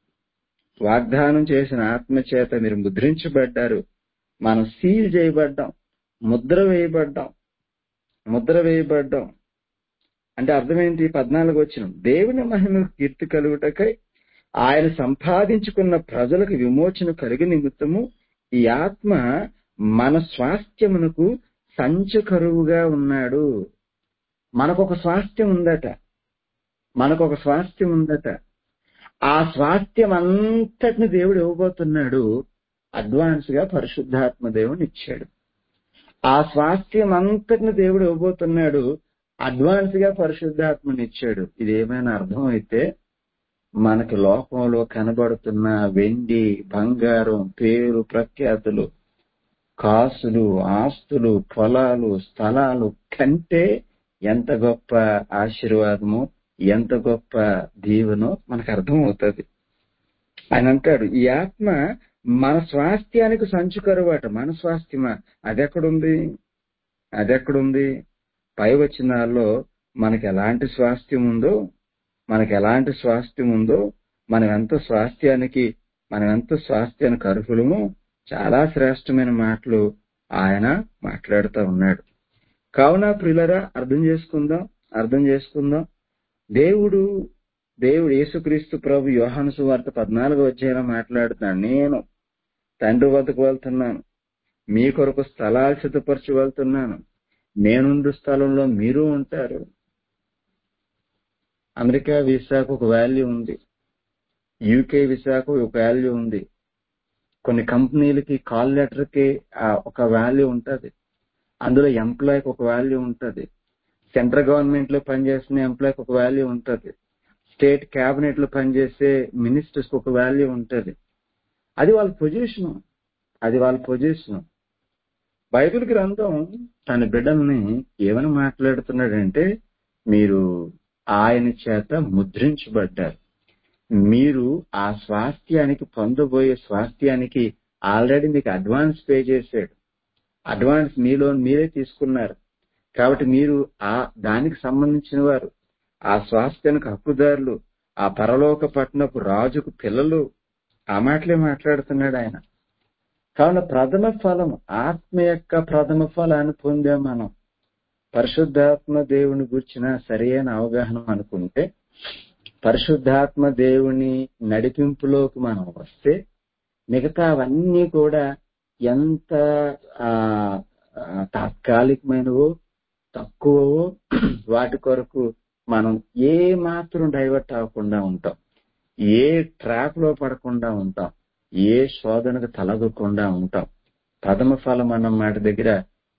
వాగ్దానం చేసిన ఆత్మచేత మీరు ముద్రించబడ్డారు. మనం సీల్ చేయబడ్డాం, ముద్ర వేయబడ్డాం. ముద్ర వేయబడ్డాం అంటే అర్థమేంటి? పద్నాలుగు వచ్చిన దేవుని మహిమకు కీర్తి కలుగుటకై ఆయన సంపాదించుకున్న ప్రజలకు విమోచన కలిగి నిమిత్తము ఈ ఆత్మ మన స్వాస్థ్యమునకు సంచు కరువుగా ఉన్నాడు. మనకొక స్వాస్థ్యం ఉందట, మనకొక స్వాస్థ్యం ఉందట. ఆ స్వాస్థ్యం అంతటిని దేవుడు ఇవ్వబోతున్నాడు. అడ్వాన్స్ గా పరిశుద్ధాత్మ దేవుని ఇచ్చాడు. ఆ స్వాస్థ్యం అంతటిని దేవుడు ఇవ్వబోతున్నాడు. అడ్వాన్స్ గా పరిశుద్ధాత్మని ఇచ్చాడు. ఇది ఏమైనా అర్థం అయితే మనకి లోకంలో కనబడుతున్న వెండి, బంగారం, పేరు ప్రఖ్యాతులు, కాసులు, ఆస్తులు, పొలాలు, స్థలాలు కంటే ఎంత గొప్ప ఆశీర్వాదమో, ఎంత గొప్ప దీవెనో మనకు అర్థం అవుతుంది. ఆయన అంటాడు ఈ ఆత్మ మన స్వాస్థ్యానికి సంచు కరువట. మన స్వాస్థ్యమా? అదెక్కడుంది? అదెక్కడుంది? పై వచనాల్లో మనకి ఎలాంటి స్వాస్థ్యం ఉందో, మనకి ఎలాంటి స్వాస్థ్యం ఉందో, మనం ఎంత స్వాస్థ్యానికి మనం ఎంత స్వాస్థ్యానికి అర్హులమో చాలా శ్రేష్టమైన మాటలు ఆయన మాట్లాడుతూ ఉన్నాడు. కావున ప్రియులరా అర్థం చేసుకుందాం అర్థం చేసుకుందాం దేవుడు దేవుడు యేసుక్రీస్తు ప్రభు యోహాను సువార్త పద్నాలుగో అధ్యాయంలో మాట్లాడుతున్నాడు. నేను తండ్రి వద్దకు వెళ్తున్నాను, మీ కొరకు స్థలాలు సిద్ధపరచి వెళ్తున్నాను, నేనుండు స్థలంలో మీరు ఉంటారు. అమెరికా వీసాకు ఒక వాల్యూ ఉంది, యూకే వీసాకు ఒక వాల్యూ ఉంది, కొన్ని కంపెనీలకి కాల్ లెటర్ కి ఒక వాల్యూ ఉంటది, అందులో ఎంప్లాయ్కి ఒక వాల్యూ ఉంటది, సెంట్రల్ గవర్నమెంట్ లో పనిచేస్తున్న ఎంప్లాయ్కి ఒక వాల్యూ ఉంటది, స్టేట్ క్యాబినెట్ లో పనిచేసే మినిస్టర్స్ ఒక వాల్యూ ఉంటది. అది వాళ్ళ పొజిషన్, అది వాళ్ళ పొజిషన్. బైబిల్ గ్రంథం తన బిడ్డల్ని ఏమని మాట్లాడుతున్నాడంటే మీరు ఆయన చేత ముద్రించబడ్డారు. మీరు ఆ స్వాస్థ్యానికి పొందబోయే స్వాస్థ్యానికి ఆల్రెడీ మీకు అడ్వాన్స్ పే చేశాడు. అడ్వాన్స్ మీలో మీరే తీసుకున్నారు. కాబట్టి మీరు ఆ దానికి సంబంధించిన వారు, ఆ స్వాస్థ్యానికి హక్కుదారులు, ఆ పరలోక పట్టణపు రాజుకు పిల్లలు. ఆ మాటలే మాట్లాడుతున్నాడు ఆయన. కావున ప్రథమ ఫలం, ఆత్మ యొక్క ప్రథమ ఫలాన్ని పొందాం మనం. పరిశుద్ధాత్మ దేవుని గురించిన సరైన అవగాహన అనుకుంటే, పరిశుద్ధాత్మ దేవుని నడిపింపులోకి మనం వస్తే మిగతా అవన్నీ కూడా ఎంత ఆ తాత్కాలికమైనవో, తక్కువవో వాటి కొరకు మనం ఏ మాత్రం డైవర్ట్ అవ్వకుండా ఉంటాం, ఏ ట్రాప్ లో పడకుండా ఉంటాం, ఏ శోధనకు తలగకుండా ఉంటాం. ప్రథమ ఫలం అన్న మాట దగ్గర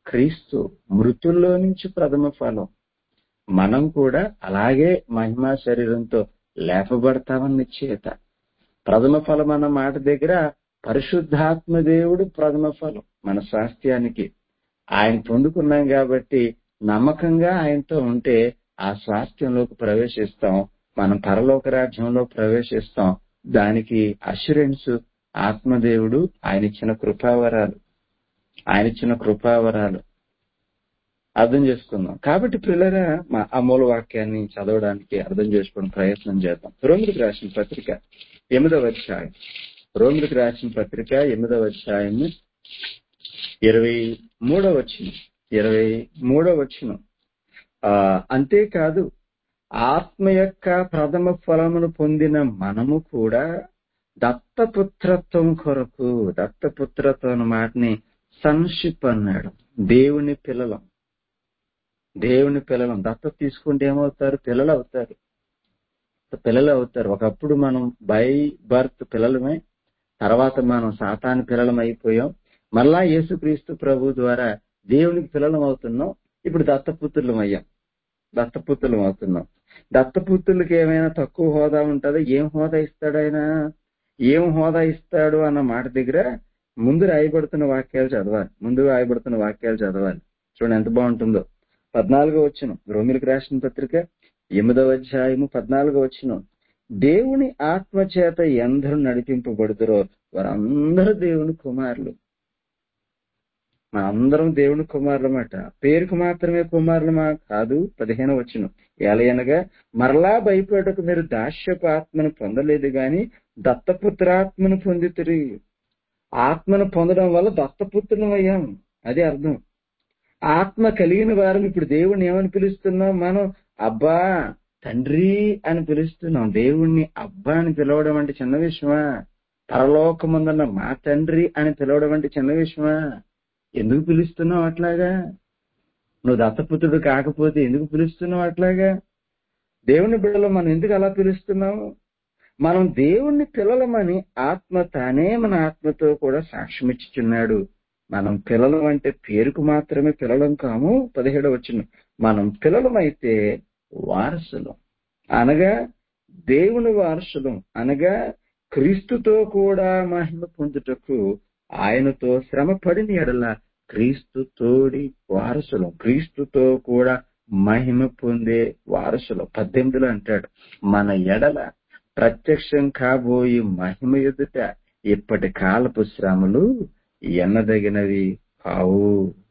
క్రీస్తు మృతుల్లో నుంచి ప్రథమ ఫలం. మనం కూడా అలాగే మహిమా శరీరంతో లేపబడతామని నిశ్చయిత. ప్రథమ ఫలం అన్న మాట దగ్గర పరిశుద్ధాత్మ దేవుడు ప్రథమ ఫలం మన స్వాస్థ్యానికి. ఆయన పొందుకున్నాం కాబట్టి నమ్మకంగా ఆయనతో ఉంటే ఆ స్వాస్థ్యంలోకి ప్రవేశిస్తాం. మనం పరలోక రాజ్యంలో ప్రవేశిస్తాం. దానికి అష్యూరెన్స్ ఆత్మదేవుడు ఆయన ఇచ్చిన కృపావరాలు ఆయన ఇచ్చిన కృపావరాలు అర్థం చేసుకుందాం. కాబట్టి పిల్లరా మా అమూల వాక్యాన్ని చదవడానికి అర్థం చేసుకునే ప్రయత్నం చేద్దాం. రోమిలికి రాసిన పత్రిక ఎనిమిదవ అధ్యాయం రోమిలికి రాసిన పత్రిక ఎనిమిదవ అధ్యాయం ఇరవై మూడవ వచనం ఇరవై మూడవ వచనం ఆ అంతేకాదు ఆత్మ యొక్క ప్రథమ ఫలమును పొందిన మనము కూడా దత్తపుత్రత్వం కొరకు దత్తపుత్రత్వం అన్న మాటని సన్షిప్ అన్నాడు. దేవుని పిల్లలం దేవుని పిల్లలం దత్తత తీసుకుంటే ఏమవుతారు? పిల్లలు అవుతారు పిల్లలు అవుతారు ఒకప్పుడు మనం బై బర్త్ పిల్లలమే, తర్వాత మనం సాతాను పిల్లలం అయిపోయాం. మళ్ళా యేసుక్రీస్తు ప్రభు ద్వారా దేవునికి పిల్లలం అవుతున్నాం. ఇప్పుడు దత్తపుత్రులం అయ్యాం దత్తపుత్రులం అవుతున్నాం. దత్తపుత్రులకి ఏమైనా తక్కువ హోదా ఉంటుందో? ఏం హోదా ఇస్తాడు ఆయన? ఏం హోదా ఇస్తాడు అన్న మాట దగ్గర ముందు రాయబడుతున్న వాక్యాలు చదవాలి ముందు రాయబడుతున్న వాక్యాలు చదవాలి చూడండి ఎంత బాగుంటుందో. పద్నాలుగో వచనం రోమిలికి రాసిన పత్రిక ఎనిమిదవ అధ్యాయము పద్నాలుగో వచనం, దేవుని ఆత్మ చేత ఎందరూ నడిపింపబడుతురో వారందరూ దేవుని కుమారులు. మనందరం దేవుని కుమారులమాట, పేరుకు మాత్రమే కుమారులమా కాదు. పదిహేను వచనం, ఎలయనగా మరలా భయపడకు మీరు దాస్యపు ఆత్మను పొందలేదు గాని దత్తపుత్రాత్మను పొందితిరి. ఆత్మను పొందడం వల్ల దత్తపుత్రులం అయ్యాం, అది అర్థం. ఆత్మ కలిగిన వారిని ఇప్పుడు దేవుణ్ణి ఏమని పిలుస్తున్నాం? మనం అబ్బా తండ్రి అని పిలుస్తున్నాం. దేవుణ్ణి అబ్బా అని పిలవడం అంటే చిన్న విషయమా? పరలోకమందున్న మా తండ్రి అని పిలవడం అంటే చిన్న విషయమా? ఎందుకు పిలుస్తున్నావు అట్లాగా? నువ్వు దత్తపుత్రుడు కాకపోతే ఎందుకు పిలుస్తున్నావు అట్లాగా? దేవుని బిడ్డలు మనం ఎందుకు అలా పిలుస్తున్నావు? మనం దేవుణ్ణి పిల్లలమని ఆత్మ తానే మన ఆత్మతో కూడా సాక్ష్యం ఇచ్చుచున్నాడు. మనం పిల్లలం అంటే పేరుకు మాత్రమే పిల్లలం కాము. పదిహేడవ వచనం, మనం పిల్లలమైతే వారసులం అనగా దేవుని వారసులం అనగా క్రీస్తుతో కూడా మహిమ పొందుటకు ఆయనతో శ్రమ పడిన ఎడల క్రీస్తు తోడి వారసులం, క్రీస్తుతో కూడా మహిమ పొందే వారసులం. పద్దెనిమిదిలో అంటాడు, మన ఎడల ప్రత్యక్షం కాబోయి మహిమ ఎదుట ఇప్పటి కాలపు శ్రమలు ఎన్నదగినవి కావు.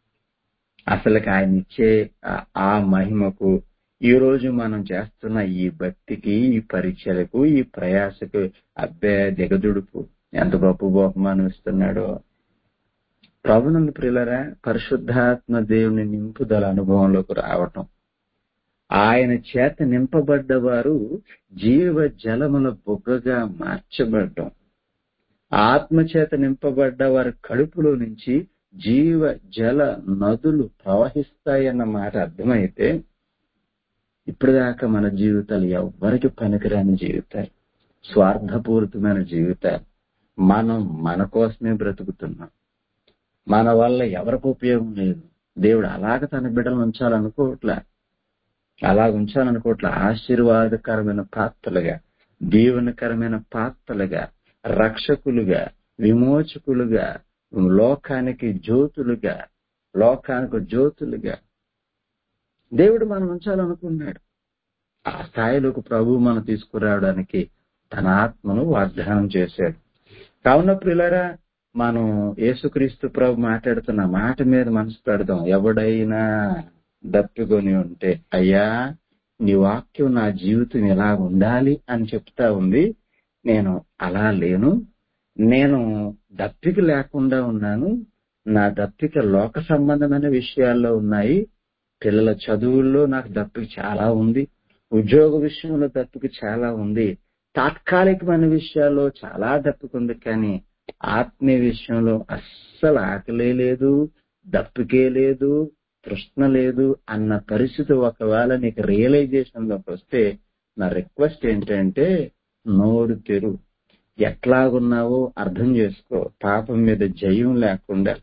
అసలుకి ఆయన ఇచ్చే ఆ మహిమకు ఈ రోజు మనం చేస్తున్న ఈ భక్తికి, ఈ పరీక్షలకు, ఈ ప్రయాసకు అబ్బే దిగదుడుపు ఎంత గొప్ప బహుమానం ఇస్తున్నాడో. ప్రభునందు ప్రియులరా, పరిశుద్ధాత్మ దేవుని నింపుదల అనుభవంలోకి రావటం, ఆయన చేత నింపబడ్డ వారు జీవ జలముల బొగ్గగా మార్చబడ్డం, ఆత్మ చేత నింపబడ్డ వారి కడుపులో నుంచి జీవ జల నదులు ప్రవహిస్తాయన్న మాట అర్థమైతే ఇప్పటిదాకా మన జీవితాలు ఎవ్వరికి పనికిరాని జీవితాలు, స్వార్థపూరితమైన జీవితాలు. మనం మన కోసమే బ్రతుకుతున్నాం, మన వల్ల ఎవరికి ఉపయోగం లేదు. దేవుడు అలాగ తన బిడ్డలు ఉంచాలనుకోవట్లా అలా ఉంచాలనుకోవట్లా ఆశీర్వాదకరమైన పాత్రలుగా, దీవెనకరమైన పాత్రలుగా, రక్షకులుగా, విమోచకులుగా, లోకానికి జ్యోతులుగా లోకానికి జ్యోతులుగా దేవుడు మనం ఉంచాలనుకున్నాడు. ఆ స్థాయిలోకి ప్రభువు మనం తీసుకురావడానికి తన ఆత్మను వాగ్దానం చేశాడు. కావున ప్రియులారా, మనం యేసుక్రీస్తు ప్రభు మాట్లాడుతున్న మాట మీద మనసు పెడదాం. ఎవడైనా దప్పికొని ఉంటే, అయ్యా నీ వాక్యం నా జీవితం ఎలా ఉండాలి అని చెప్తా ఉంది, నేను అలా లేను, నేను దప్పిక లేకుండా ఉన్నాను, నా దప్పిక లోక సంబంధమైన విషయాల్లో ఉన్నాయి, పిల్లల చదువుల్లో నాకు దప్పిక చాలా ఉంది, ఉద్యోగ విషయంలో దప్పిక చాలా ఉంది, తాత్కాలికమైన విషయాల్లో చాలా దప్పిక ఉంది, కానీ ఆత్మీయ విషయంలో అస్సలు ఆకలే లేదు, దప్పికే లేదు, తృష్ణ లేదు అన్న పరిస్థితి ఒకవేళ నీకు రియలైజేషన్ లోకి వస్తే నా రిక్వెస్ట్ ఏంటంటే, నోరు తెరు, ఎట్లాగున్నావో అర్థం చేసుకో. పాపం మీద జయం లేకుండా,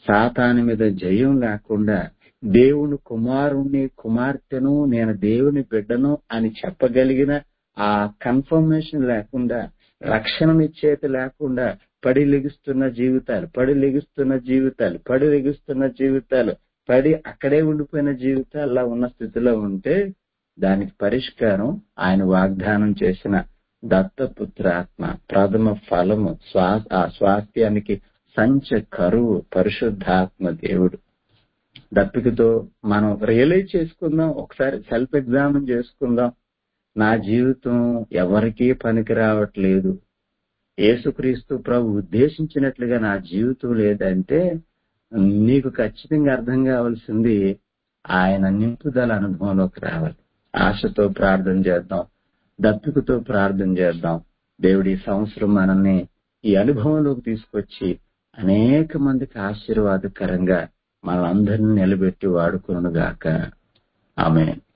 సాతాను మీద జయం లేకుండా దేవుని కుమారుణ్ణి కుమార్తెను నేను దేవుని బిడ్డను అని చెప్పగలిగిన ఆ కన్ఫర్మేషన్ లేకుండా రక్షణ నిశ్చయిత లేకుండా పడి లెగుస్తున్న జీవితాలు పడి లెగుస్తున్న జీవితాలు పడి లెగుస్తున్న జీవితాలు పడి అక్కడే ఉండిపోయిన జీవితాల్లో ఉన్న స్థితిలో ఉంటే దానికి పరిష్కారం ఆయన వాగ్దానం చేసిన దత్తపుత్రాత్మ ప్రథమ ఫలము స్వా ఆ స్వాస్థ్యానికి సంచ కరువు పరిశుద్ధాత్మ దేవుడు. దప్పికతో మనం రియలైజ్ చేసుకుందాం, ఒకసారి సెల్ఫ్ ఎగ్జామిన్ చేసుకుందాం. నా జీవితం ఎవరికీ పనికి రావట్లేదు, యేసుక్రీస్తు ప్రభు ఉద్దేశించినట్లుగా నా జీవితం లేదంటే నీకు ఖచ్చితంగా అర్థం కావాల్సింది ఆయన నింపుదల అనుభవంలోకి రావాలి. ఆశతో ప్రార్థన చేద్దాం, దప్పికతో ప్రార్థన చేద్దాం. దేవుడి సంవత్సరం మనల్ని ఈ అనుభవంలోకి తీసుకొచ్చి అనేక మందికి ఆశీర్వాదకరంగా మనందరినీ నిలబెట్టి వాడుకొనుగాక. ఆమేన్.